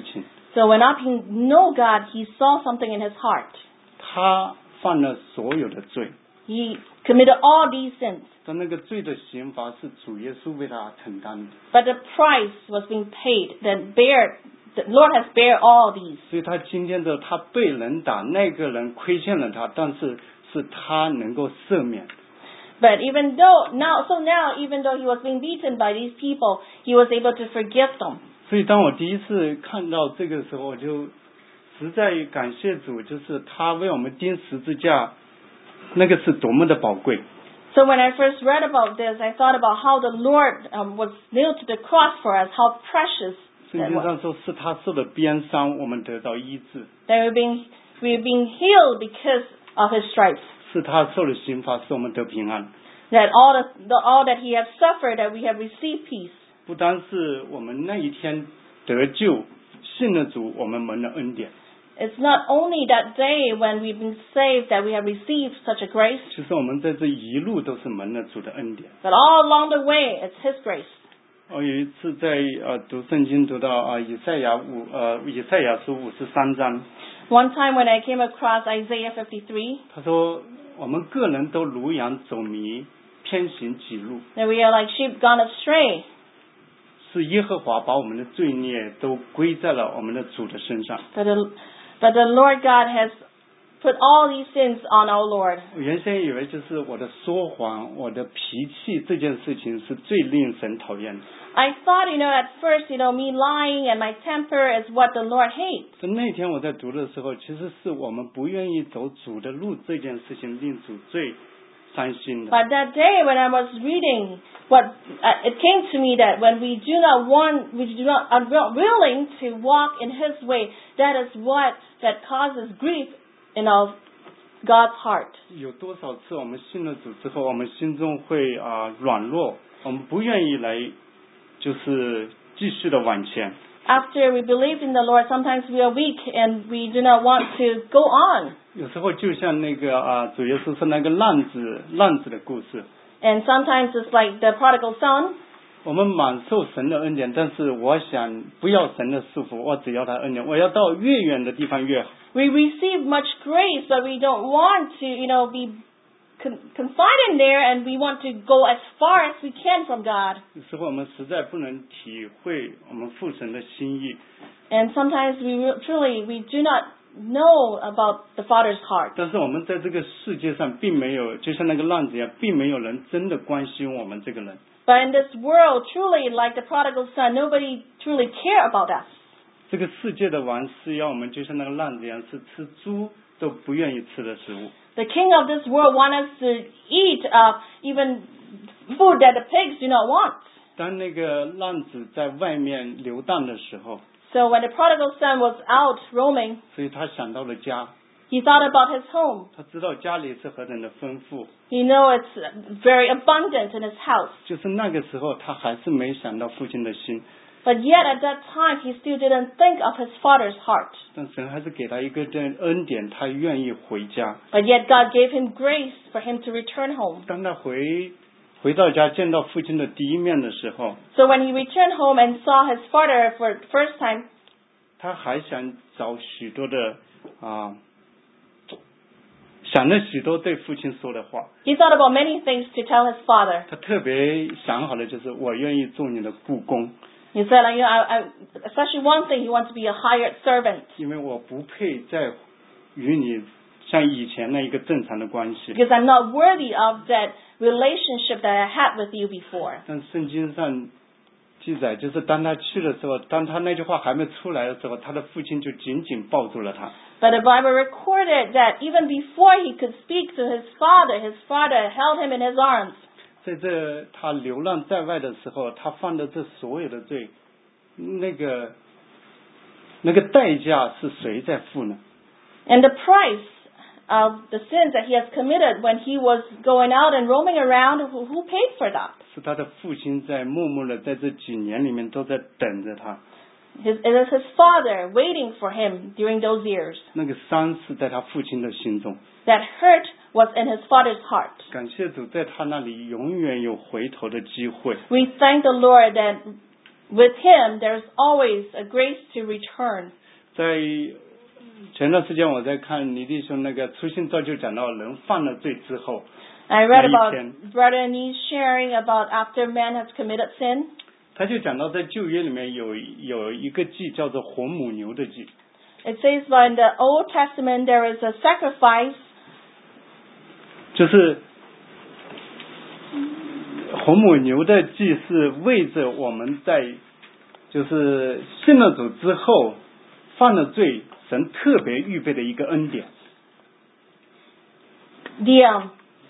So when not being know God, he saw something in his heart. 他犯了所有的罪， He committed all these sins. 但那个罪的刑罚是主耶稣为他承担的， But the price was being paid. That bear, the Lord has bear all these. 所以他今天的他被人打，那个人亏欠了他，但是是他能够赦免。 But even though now, so now, even though he was being beaten by these people, he was able to forgive them. 所以当我第一次看到这个时候，我就实在感谢主，就是他为我们钉十字架，那个是多么的宝贵。 So when I first read about this, I thought about how the Lord um, was nailed to the cross for us, how precious 圣 that 经 was. 上说是他受的鞭伤，我们得到医治； That we're being, we're being healed because of his stripes. 是他受的刑罚，使我们得平安。 That all, the, the, all that he has suffered, that we have received peace. 不单是我们那一天得救，信了主，我们蒙了恩典。 It's not only that day when we've been saved that we have received such a grace, 其实我们在这一路都是蒙了主的恩典。 but all along the way, it's his grace. 我有一次在呃读圣经，读到啊、呃、以赛亚五呃以赛亚书五十三章， One time when I came across Isaiah fifty-three, 他说我们个人都如羊走迷，偏行己路， that we are like sheep gone astray. 是耶和华把我们的罪孽都归在了我们的主的身上。 But the, but the Lord God has put all these sins on our Lord. 我原先以为就是我的说谎，我的脾气这件事情是最令神讨厌的。 I thought, you know, at first, you know, me lying and my temper is what the Lord hates. 但那天我在读的时候，其实是我们不愿意走主的路这件事情令主最伤心的。 But that day when I was reading, what uh, it came to me that when we do not want, we do not are willing to walk in His way, that is what that causes grief in our God's heart. 有多少次我们信了主之后，我们心中会啊、呃软弱，我们不愿意来，就是继续的往前。 After we believed in the Lord, sometimes we are weak and we do not want to go on. 有时候就像那个啊、主耶稣说那个浪子浪子的故事， And sometimes it's like the prodigal son. 我们满受神的恩典，但是我想不要神的束缚，我只要他恩典，我要到越远的地方越好。 We receive much grace, but we don't want to, you know, be con- confined in there, and we want to go as far as we can from God. 有时候我们实在不能体会我们父神的心意， And sometimes we re- truly, we do not know about the Father's heart. 但是我们在这个世界上并没有，就像那个浪子一样，并没有人真的关心我们这个人。 But in this world, truly, like the prodigal son, nobody truly care about us. 这个世界的王是要我们就像那个浪子一样，是吃猪都不愿意吃的食物。 The king of this world wants us to eat uh, even food that the pigs do not want. 当那个浪子在外面游荡的时候， So when the prodigal son was out roaming, 所以他想到了家， he thought about his home. 他知道家里是何等的丰富， He knew it's very abundant in his house. 就是那个时候他还是没想到父亲的心， But yet at that time, he still didn't think of his father's heart. 但神还是给他一个这恩典，他愿意回家。 But yet God gave him grace for him to return home. 当他回回到家见到父亲的第一面的时候， So when he returned home and saw his father for the first time, 他还想找许多的啊，想了许多对父亲说的话。 he thought about many things to tell his father. 他特别想好了，就是我愿意做你的雇工， He said, like, you know, I, I, especially one thing, he wants to be a hired servant 因为我不配再与你像以前那一个正常的关系。 because I'm not worthy of that relationship that I had with you before. 但圣经上记载，就是当他去的时候，当他那句话还没出来的时候，他的父亲就紧紧抱住了他。 But the Bible recorded that even before he could speak to his father, his father held him in his arms. 在这他流浪在外的时候，他犯的这所有的罪，那个那个代价是谁在付呢？ And the price of the sins that he has committed when he was going out and roaming around, who, who paid for that? 是他的父亲在默默的在这几年里面都在等着他。 His, it is his father waiting for him during those years. 那个伤是在他父亲的心中。 That hurt was in his father's heart. 感谢主，在他那里永远有回头的机会。 We thank the Lord that with him there is always a grace to return. 在前段时间我在看倪弟兄那个初信造就讲到人犯了罪之后 I read about Brother Nee sharing about after man has committed sin. 他就讲到在旧约里面有有一个祭叫做红母牛的祭。 It says that in the Old Testament there is a sacrifice. 就是红母牛的祭是为着我们在就是信了主之后犯了罪，神特别预备的一个恩典。 The um,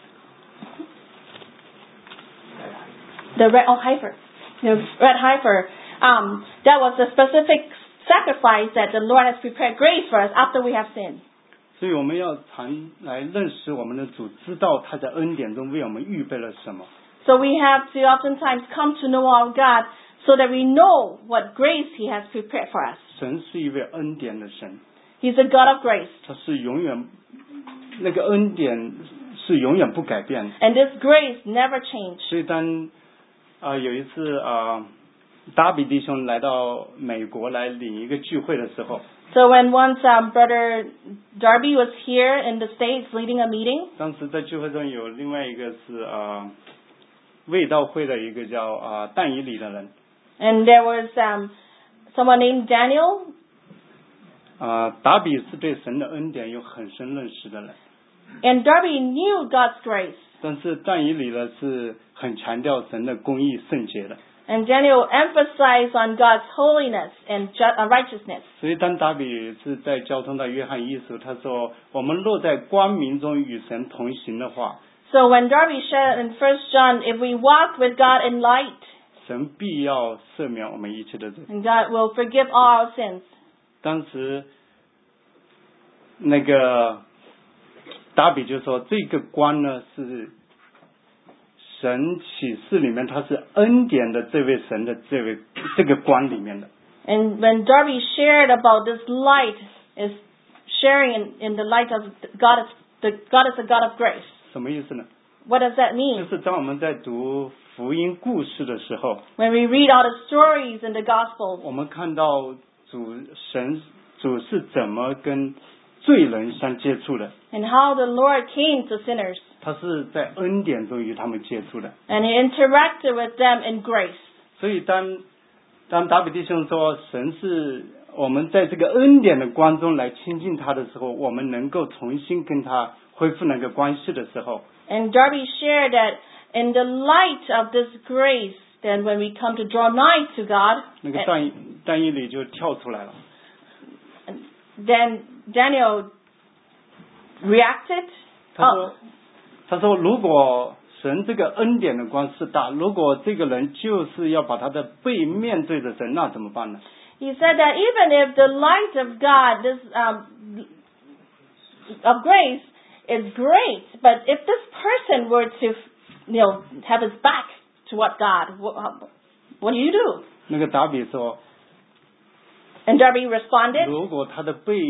the red oh heifer, the red heifer. Um, that was a specific sacrifice that the Lord has prepared grace for us after we have sinned. 所以我们要常来认识我们的主，知道他在恩典中为我们预备了什么。 So we have to oftentimes come to know our God, so that we know what grace He has prepared for us. 神是一位恩典的神。 He's a God of grace. 他是永远那个恩典是永远不改变的。 And this grace never changes. 所以当啊、呃、有一次啊、呃、达比弟兄来到美国来领一个聚会的时候。 So when once um, Brother Darby was here in the States leading a meeting. 当时在聚会中有另外一个是啊、呃、卫道会的一个叫啊、呃、但以理的人。 And there was um, someone named Daniel. 啊、达比是对神的恩典有很深认识的人。 And Darby knew God's grace. 但是但以理呢是很强调神的公义圣洁的。 And Daniel emphasized on God's holiness and righteousness. 所以当达比是在交通到约翰一书，他说：“我们若在光明中与神同行的话。” So when Darby said in First John, if we walk with God in light, 神必要赦免我们一切的罪。 And God will forgive all our sins. 当时那个达比就说：“这个光呢是。”神启示里面，他是恩典的这位神的这位这个光里面的。 And when Darby shared about this light, is sharing in, in the light of God is the God is a God of grace. 什么意思呢？ What does that mean? 就是当我们在读福音故事的时候 When we read all the stories in the Gospels, 我们看到主神主是怎么跟罪人相接触的。 and how the Lord came to sinners. 他是在恩典中与他们接触的。 And He interacted with them in grace. 所以当当达比弟兄说神是我们在这个恩典的光中来亲近他的时候，我们能够重新跟他恢复那个关系的时候。 And Darby shared that in the light of this grace, then when we come to draw nigh to God, 那个但但以理就跳出来了。 Then Daniel reacted. 他说：“他说，如果神这个恩典的光是大，如果这个人就是要把他的背面对着神，那怎么办呢？” He said that even if the light of God, this um, of grace, is great, but if this person were to, you know, have his back toward God, what, what do you do? 那个达比说 And Darby responded, 如果他的背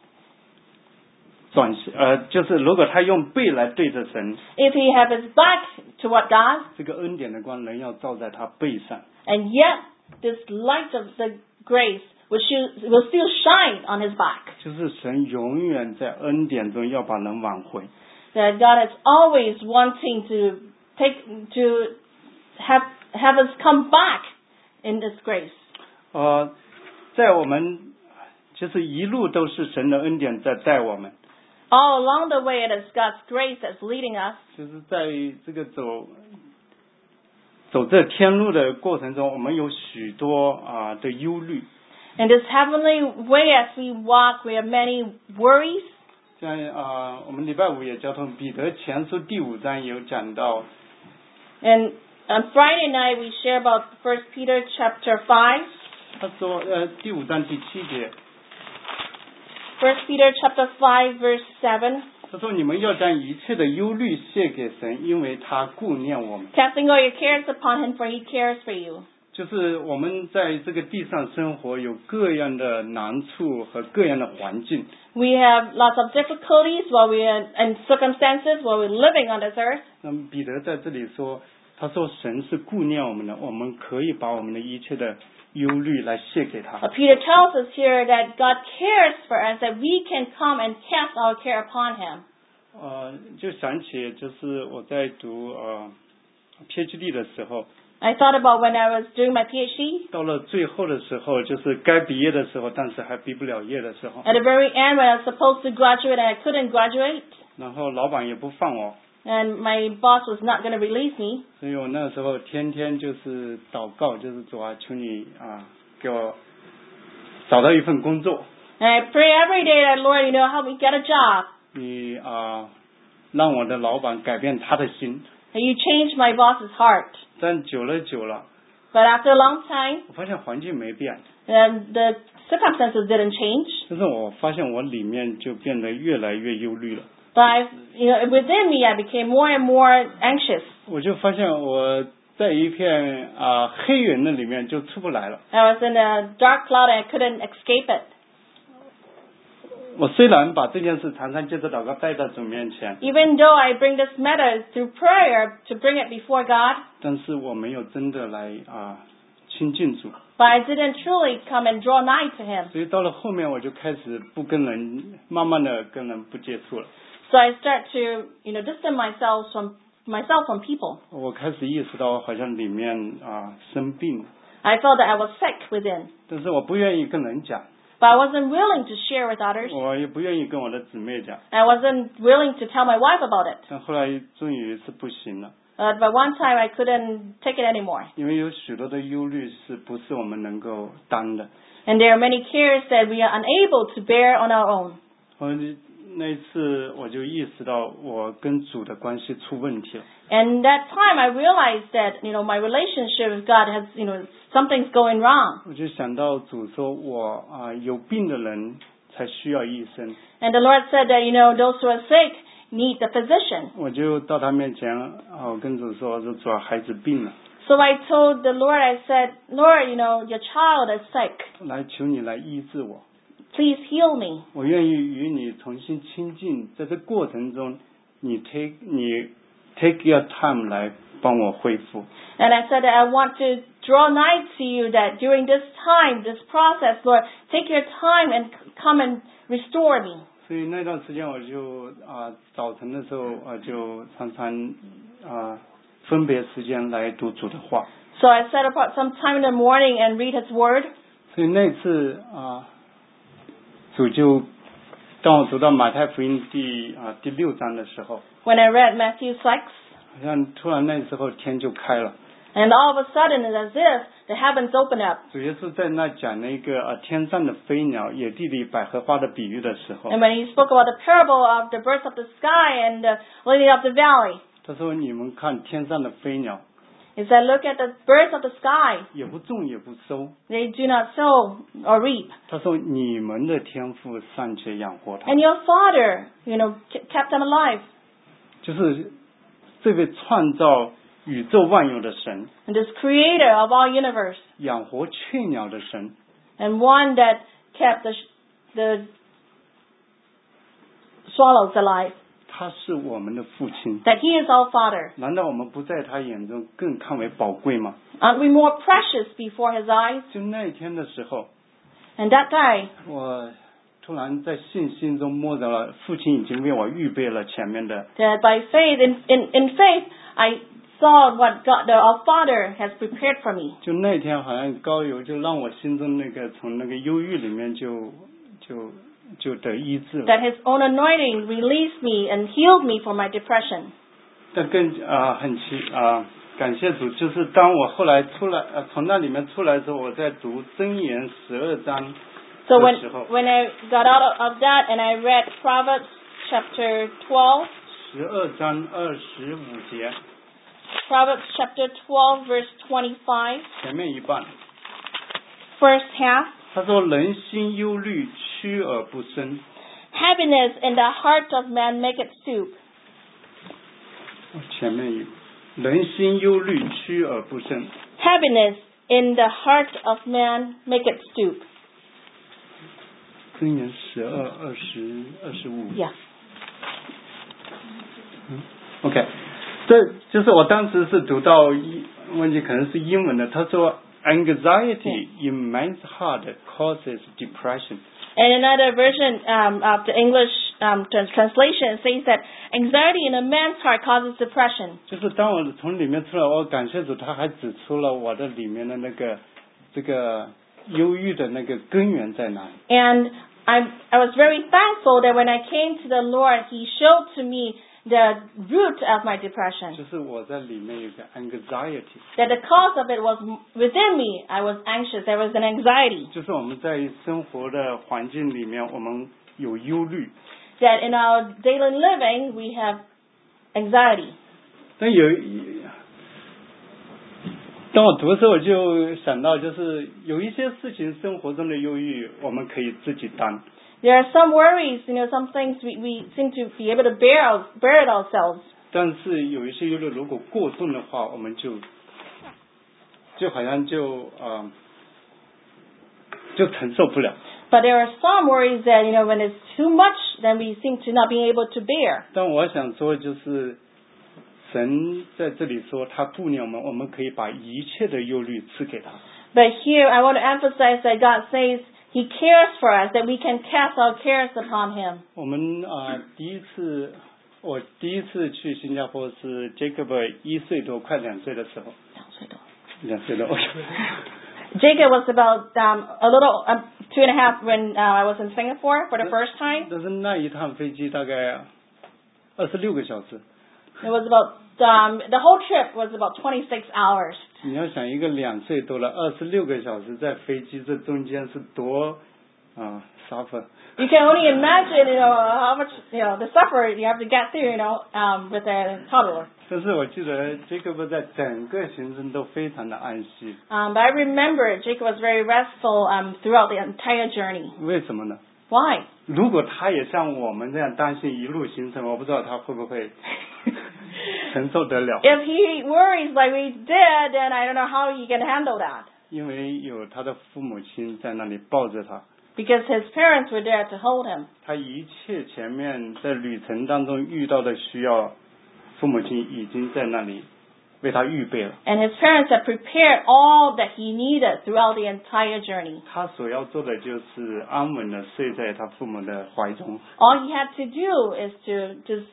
转呃，就是如果他用背来对着神， if he have his back toward God, 这个恩典的光仍要照在他背上。 and yet this light of the grace will, shoot, will still shine on his back. 就是神永远在恩典中要把人挽回。 That God is always wanting to take to have have us come back in this grace. 呃，在我们就是一路都是神的恩典在带我们。 All along the way, it is God's grace that's leading us. 就是在这个走走这天路的过程中，我们有许多啊、呃、的忧虑。 In this heavenly way, as we walk, we have many worries. 像啊、呃，我们礼拜五也交通彼得前书第五章有讲到。 And on Friday night, we share about First Peter chapter five. 他说，呃，第五章第七节。 First Peter chapter five, verse seven. 他说：“你们要将一切的忧虑卸给神，因为他顾念我们。” Casting all your cares upon Him, for He cares for you. 就是我们在这个地上生活，有各样的难处和各样的环境。 We have lots of difficulties while we are and circumstances while we're living on this earth. 那么彼得在这里说，他说神是顾念我们的，我们可以把我们的一切的忧虑来卸给他。 Uh, Peter tells us here that God cares for us, that we can come and cast our care upon Him. 呃，就想起就是我在读呃 PhD 的时候。 I thought about when I was doing my PhD. 到了最后的时候，就是该毕业的时候，但是还毕不了业的时候。 At the very end, when I was supposed to graduate and I couldn't graduate. 然后老板也不放我。 And my boss was not going to release me. 所以我那时候天天就是祷告，就是主啊，求你啊，给我找到一份工作。 And I pray every day that Lord, you know, help me get a job. 你啊，让我的老板改变他的心。 And you change my boss's heart. 但久了久了。 But after a long time. 我发现环境没变。 And the circumstances didn't change. 但是我发现我里面就变得越来越忧虑了。 But you know, within me, I became more and more anxious. 我就发现我在一片啊、呃、黑云的里面就出不来了。 I was in a dark cloud and I couldn't escape it. 我虽然把这件事常常借着祷告带到主面前。 Even though I bring this matter through prayer to bring it before God. 但是我没有真的来啊、呃、亲近主。 But I didn't truly come and draw nigh to Him. 所以到了后面我就开始不跟人，慢慢的跟人不接触了。 So I start to, you know, distance myself from myself from people. 我开始意识到好像里面啊、呃、生病。 I felt that I was sick within. 但是我不愿意跟人讲。 But I wasn't willing to share with others. 我也不愿意跟我的姊妹讲。 I wasn't willing to tell my wife about it. 但后来终于是不行了。 Uh, but one time I couldn't take it anymore. 因为有许多的忧虑是不是我们能够担的。 And there are many cares that we are unable to bear on our own. 我那一次我就意识到我跟主的关系出问题了。 And that time I realized that, you know, my relationship with God has, you know, something's going wrong. 我就想到主说我啊、呃、有病的人才需要医生。 And the Lord said that, you know, those who are sick need the physician. 我就到他面前啊，我跟主说，我说主啊，孩子病了。 So I told the Lord, I said, Lord, you know, your child is sick. 来求你来医治我。 Please heal me. 我愿意与你重新亲近，在这过程中，你 take 你 take your time 来帮我恢复。 And I said that I want to draw nigh to you, that during this time, this process, Lord, take your time and come and restore me. 所以那段时间我就啊、呃、早晨的时候啊、呃、就常常啊、呃、分别时间来读主的话。 So I set apart some time in the morning and read His Word. 所以那次啊、呃、主就当我读到马太福音第啊、呃、第六章的时候。 When I read Matthew six. 好像突然那时候天就开了。 And all of a sudden, it's as if the heavens open up. 主耶稣在那讲那个呃天上的飞鸟、野地里百合花的比喻的时候， And when He spoke about the parable of the birds of the sky and the lily of the valley, 他说你们看天上的飞鸟， He said, look at the birds of the sky. 也不种也不收， They do not sow or reap. 他说你们的天父尚且养活它， And your Father, you know, kept them alive. 就是这位创造宇宙万有的神， And this creator of our universe. 养活雀鸟的神， And one that kept the, the swallows alive. 他是我们的父亲。 That He is our Father. 难道我们不在他眼中更看为宝贵吗？ Aren't we more precious before His eyes? 就那一天的时候， And that day, 我突然在信心中摸着了，父亲已经为我预备了前面的。 that by faith, in, in, in faith, I saw what God, the, our Father has prepared for me. 就那天好像高油就让我心中那个从那个忧郁里面就就就得医治了。 That His own anointing released me and healed me from my depression. 但更啊、呃、很奇啊、呃、感谢主，就是当我后来出来呃从那里面出来的时候，我在读箴言十二章 So 的 when, 时候， when I got out of that and I read Proverbs chapter twelve, 十二章二十五节 Proverbs chapter twelve verse twenty-five, 前面一半， first half, 他说人心忧虑，屈而不伸。 happiness in the heart of man maketh stoop. 前面一人心忧虑，屈而不伸。 Happiness in the heart of man maketh stoop. 箴言十二二十二十五。 Yeah. 嗯 ，OK， 这就是我当时是读到一，忘记可能是英文的。他说 anxiety in man's heart causes depression. And another version um, of the English um, trans- translation says that anxiety in a man's heart causes depression. 就是当我从里面出来，我感谢主，他还指出了我的里面的那个这个忧郁的那个根源在哪里。 And I, I was very thankful that when I came to the Lord, He showed to me the root of my depression. 就是我在里面有个 anxiety. That the cause of it was within me. I was anxious. There was an anxiety. 就是我们在生活的环境里面，我们有忧虑。 That in our daily living, we have anxiety. 但有，当我读的时候，我就想到，就是有一些事情，生活中的忧郁，我们可以自己担。 There are some worries, you know, some things we, we seem to be able to bear, out, bear it ourselves. 但是有一些忧虑，如果过重的话，我们就就好像就呃就承受不了。 But there are some worries that, you know, when it's too much, then we seem to not be able to bear. 但我想说，就是神在这里说，他顾念我们，我们可以把一切的忧虑赐给他。 But here, I want to emphasize that God says He cares for us, that we can cast our cares upon Him. 我们啊、呃，第一次我第一次去新加坡是 Jacob 一岁多，快两岁的时候。 两岁多。 两岁多。 Jacob was about um, a little um, two and a half when uh, I was in Singapore for the first time. 但是那一趟飞机大概二十六个小时。 It was about um, the whole trip was about twenty-six hours. 你要想一个两岁多了二十六个小时在飞机这中间是多啊 suffer。 You can only imagine, you know, how much, you know, the suffer you have to get through, you know, um, with a toddler. 但是我记得 Jacob 在整个行程都非常的安息。 Um, but I remember Jacob was very restful um, throughout the entire journey. 为什么呢？ Why? 如果他也像我们这样担心一路行程，我不知道他会不会承受得了。 If he worries like we did, then I don't know how he can handle that. 因为有他的父母亲在那里抱着他。 Because his parents were there to hold him. 他一切前面在旅程当中遇到的需要，父母亲已经在那里为他预备了。 And his parents had prepared all that he needed throughout the entire journey. 他所要做的就是安稳的睡在他父母的怀中。 All he had to do is to just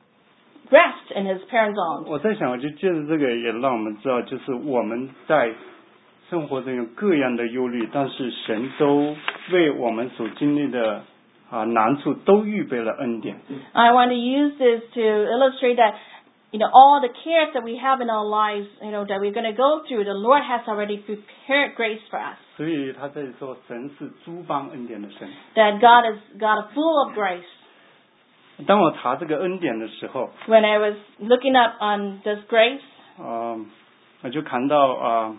rest in his parents' arms. 我在想，我就借着这个也让我们知道，就是我们在生活中有各样的忧虑，但是神都为我们所经历的啊难处都预备了恩典。 I want to use this to illustrate that, you know, all the cares that we have in our lives, you know, that we're going to go through, the Lord has already prepared grace for us. 所以他这里说，神是诸般恩典的神。 That God is God full of grace. 当我查这个恩典的时候， When I was looking up on this grace, 啊、我就看到啊、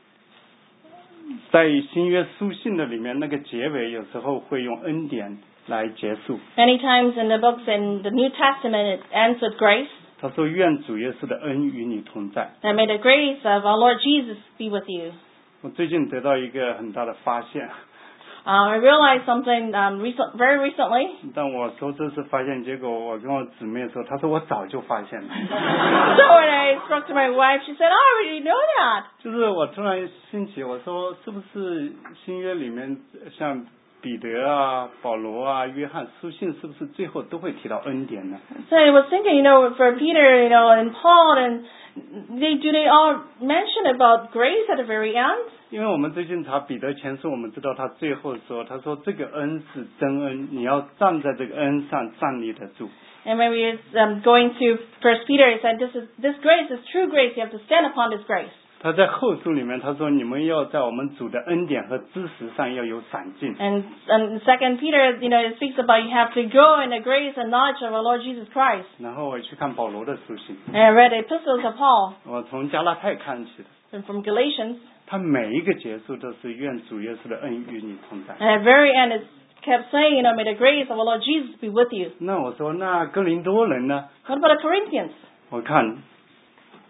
在新约书信的里面，那个结尾有时候会用恩典来结束。 many times in the books in the New Testament, it ends with grace. 他说：“愿主耶稣的恩与你同在。” And may the grace of our Lord Jesus be with you. 我最近得到一个很大的发现， Um, I realized something um, recent, very recently. 但我说这是发现，结果我跟我姊妹说，她说我早就发现了。 So when I spoke to my wife, she said, "Oh, I already know that." 就是我突然兴起，我说是不是新约里面像彼得啊、保罗啊、约翰书信，是不是最后都会提到恩典呢？ So I was thinking, you know, for Peter, you know, and Paul, and they do they all mention about grace at the very end? 因为我们最近查彼得前书，我们知道他最后说，他说这个恩是真恩，你要站在这个恩上站立得住。 And when we were um, going to First Peter, he said, "This is this grace is true grace. You have to stand upon this grace." 他在后书里面他说，你们要在我们主的恩典和知识上要有长进。 And, and Second Peter, you know, it speaks about you have to grow in the grace and knowledge of our Lord Jesus Christ. 然后我去看保罗的书信， And I read the epistles of Paul 我从加拉太看起的， and from Galatians. 他每一个结束都是愿主耶稣的恩与你同在。 And at the very end, it kept saying, you know, may the grace of our Lord Jesus be with you. 那我说，那哥林多人呢？ What about the Corinthians? 我看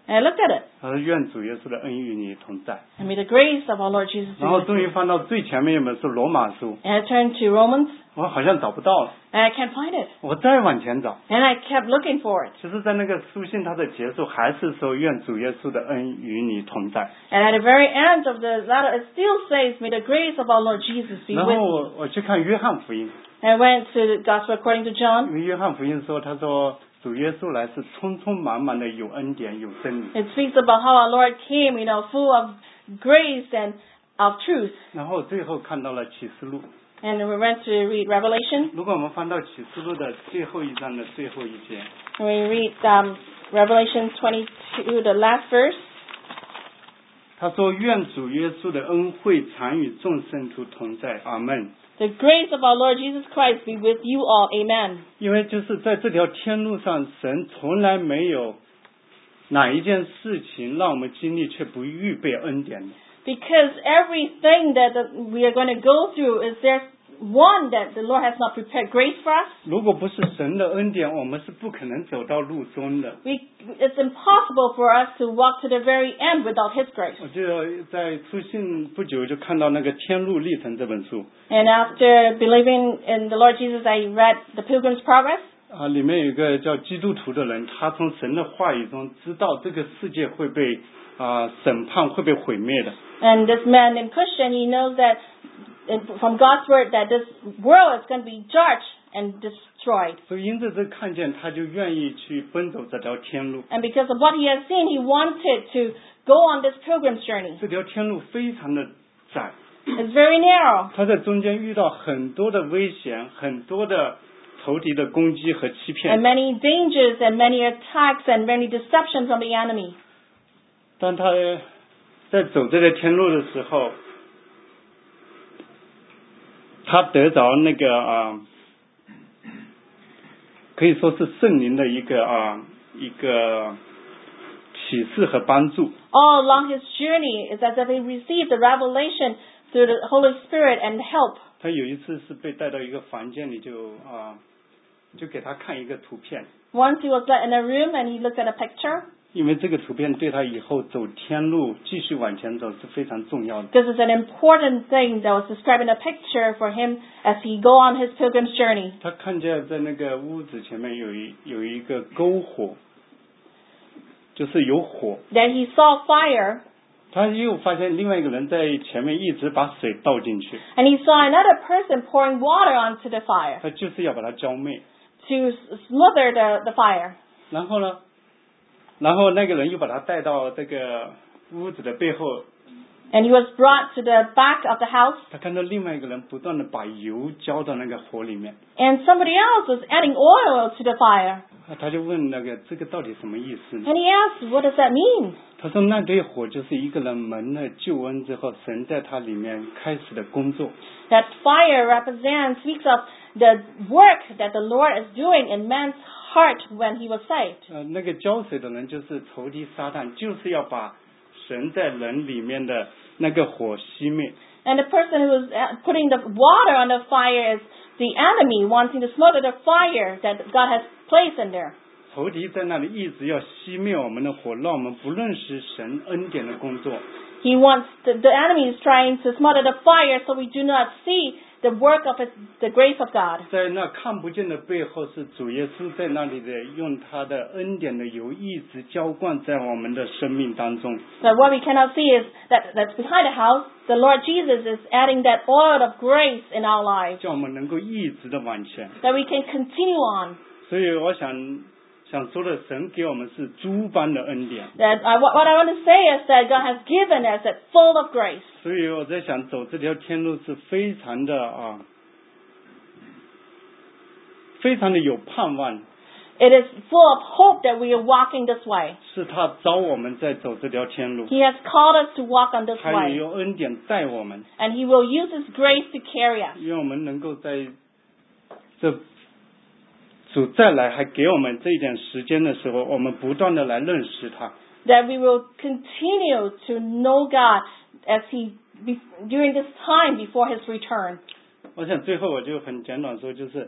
And I looked at it. 他说愿主耶稣的恩与你同在。 And may the grace of our Lord Jesus be 然后 with 终于 you. 翻到最前面一本是罗马书， And I turned to Romans, 我好像找不到了， and I can't find it. 我再往前找， And I kept looking for it. 其实在那个书信它的结束还是说愿主耶稣的恩与你同在。 And at the very end of the letter, it still says, may the grace of our Lord Jesus be 然 with 后 you. 我我去看约翰福音， And I went to the Gospel according to 因 John. 为约翰福音说他说主耶稣来是充充满满的有恩典有真理。 It speaks about how our Lord came, you know, full of grace and of truth. 然后最后看到了启示录， And we went to read Revelation. 如果我们翻到启示录的最后一章的最后一节， And we read um, Revelation twenty-two, the last verse. 他说愿主耶稣的恩惠常与众圣徒同在，阿门。 The grace of our Lord Jesus Christ be with you all. Amen. 因为就是在这条天路上，神从来没有哪一件事情让我们经历却不预备恩典的。 Because everything that the, we are going to go through, is there one that the Lord has not prepared grace for us? 如果不是神的恩典，我们是不可能走到路中的。 We, it's impossible for us to walk to the very end without His grace. 我记得在出信不久就看到那个《天路历程》这本书 And after believing in the Lord Jesus, I read The Pilgrim's Progress. 啊，里面有一个叫基督徒的人，他从神的话语中知道这个世界会被啊审判，会被毁灭的。 And this man named Christian, he knows that in- from God's word that this world is going to be judged and destroyed. 所以因着这看见，他就愿意去奔走这条天路。 And because of what he has seen, he wanted to go on this pilgrim's journey. 这条天路非常的窄， It's very narrow. 他在中间遇到很多的危险，很多的仇敌的攻击和欺 And 骗。 many dangers and many attacks and many deceptions from the enemy. 当他在走这条天路的时候，他得着那个啊，可以说是圣灵的一个啊一个启示和帮助。 All along his journey, it's as if he received the revelation through the Holy Spirit and help. 他有一次是被带到一个房间里就，啊，就给他看一个图片， Once he was led in a room and he looked at a picture. 因为这个图片对他以后走天路继续往前走是非常重要的。 This is an important thing that was described in a picture for him as he go on his pilgrim's journey. 他看见在那个屋子前面有一有一个篝火，就是有火。 Then he saw fire, 他又发现另外一个人在前面一直把水倒进去， and he saw another person pouring water onto the fire 他就是要把它浇灭。 to smother the, the fire. 然后呢，然后那个人又把他带到这个屋子的背后， And he was brought to the back of the house, 他看到另外一个人不断的把油浇到那个火里面， and somebody else was adding oil to the fire. 他就问那个这个到底什么意思呢？ And he asked, what does that mean? 他说那堆火就是一个人蒙了救恩之后，神在他里面开始的工作。 That fire represents, speaks of the work that the Lord is doing in man's heart when he was saved. 呃，那个浇水的人就是仇敌撒旦，就是要把神在人里面的那个火熄灭。 And the person who is uh, putting the water on the fire is the enemy wanting to smother the fire that God has placed in there. 仇敌在那里一直要熄灭我们的火，让我们不认识神恩典的工作。 He wants, the, the enemy is trying to smother the fire so we do not see the work of his, the grace of God. 在那看不见的背后，是主耶稣在那里的用他的恩典的油一直浇灌在我们的生命当中。 But what we cannot see is that that's behind the house. The Lord Jesus is adding that oil of grace in our lives 叫我们能够一直的往前。 that we can continue on. 所以我想想说的，神给我们是诸般的恩典。 That I, what what I want to say is that God has given us that full of grace. 所以我在想，走这条天路是非常的啊，非常的有盼望。 It is full of hope that we are walking this way. 是他招我们在走这条天路， He has called us to walk on this 他也 way. 用恩典带我们， And He will use His grace to carry us. 愿我们能够在这主再来还给我们这一点时间的时候，我们不断的来认识他。 That we will continue to know God as He, be, during this time before His return. 我想最后我就很简短说，就是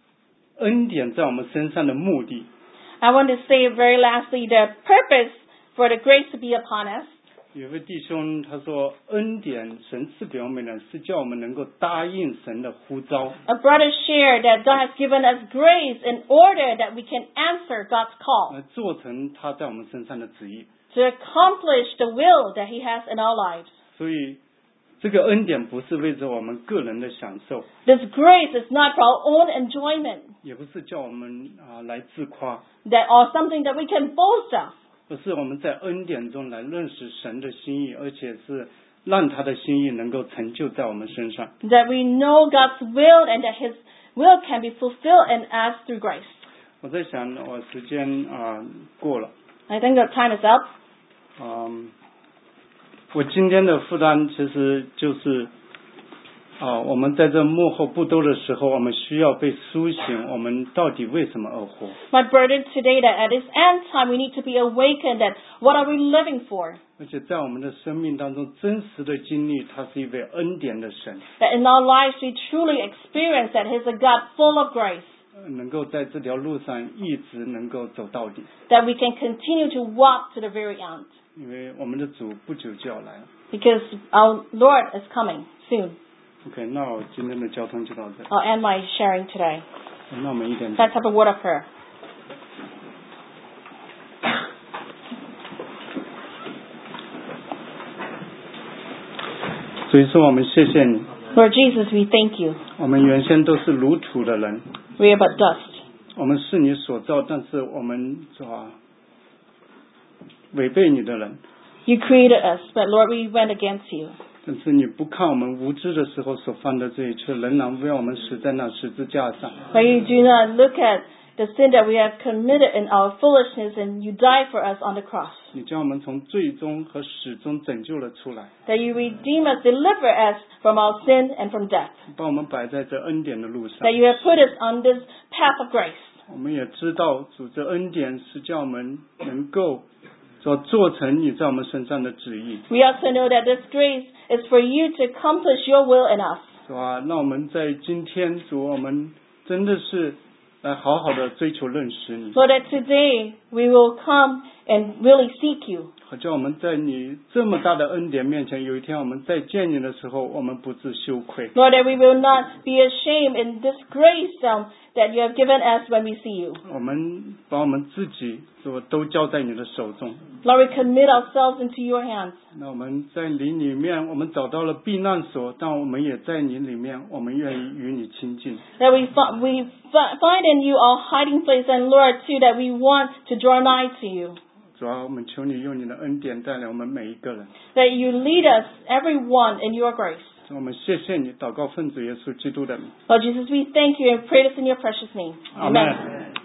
恩典在我们身上的目的， I want to say very lastly, the purpose for the grace to be upon us. 有位弟兄他说，恩典神赐给我们的是叫我们能够答应神的呼召。 A brother shared that God has given us grace in order that we can answer God's call. 来做成他在我们身上的旨意。 To accomplish the will that He has in our lives. 所以这个恩典不是为着我们个人的享受。 This grace is not for our own enjoyment. 也不是叫我们啊来自夸。 That or something that we can boast of. 而是我们在恩典中来认识神的心意，而且是让他的心意能够成就在我们身上。 That we know God's will and that His will can be fulfilled in us through grace. 我在想，我时间啊过了。 I think the time is up. 嗯，我今天的负担其实就是啊，我们在这幕后不多的时候，我们需要被苏醒，我们到底为什么而活？ My burden today that at this end time we need to be awakened that what are we living for? 而且在我们的生命当中真实的经历，他是一位恩典的神。 That in our lives we truly experience that He's a God full of grace. 能够在这条路上一直能够走到底。 That we can continue to walk to the very end. 因为我们的主不久就要来了。 Because our Lord is coming soon. OK， 那我今天的交通就到这。 I'll end my sharing today. 那我们一点。 Let's have a word of prayer. 所以说，我们谢谢你。 Lord Jesus, we thank you. 我们原先都是如土的人。 We are but dust. 我们是你所造，但是我们是吧，违背你的人。 You created us, but Lord, we went against you. 但是你不看我们无知的时候所犯的这一切，仍然为我们死在那十字架上。 But you do not look at the sin that we have committed in our foolishness, and you died for us on the cross. 你将我们从最终和始终拯救了出来， That you redeem us, deliver us from our sin and from death. 把我们摆在这恩典的路上。 That you have put us on this path of grace. 我们也知道主这恩典是叫我们能够所做成你在我们身上的旨意。 We also know that this grace is for you to accomplish your will in us. 是吧？那我们在今天主，我们真的是来好好的追求认识你。 So that today we will come and really seek you. 好叫我们在你这么大的恩典面前，有一天我们再见你的时候，我们不致羞愧。 Lord, that we will not be ashamed in this grace um, that you have given us when we see you. 我们把我们自己所都交在你的手中。 Lord, we commit ourselves into your hands. 那我们在你里面，我们找到了避难所，但我们也在你里面，我们愿意与你亲近。 That we, fi- we fi- find in you our hiding place, and Lord, too, that we want to draw nigh to you. 主要我们求你用你的恩典带领我们每一个人。 That you lead us, everyone, in your grace. 我们谢谢你，祷告奉主耶稣基督的名。 Lord Jesus, we thank you and pray this in your precious name. Amen. Amen.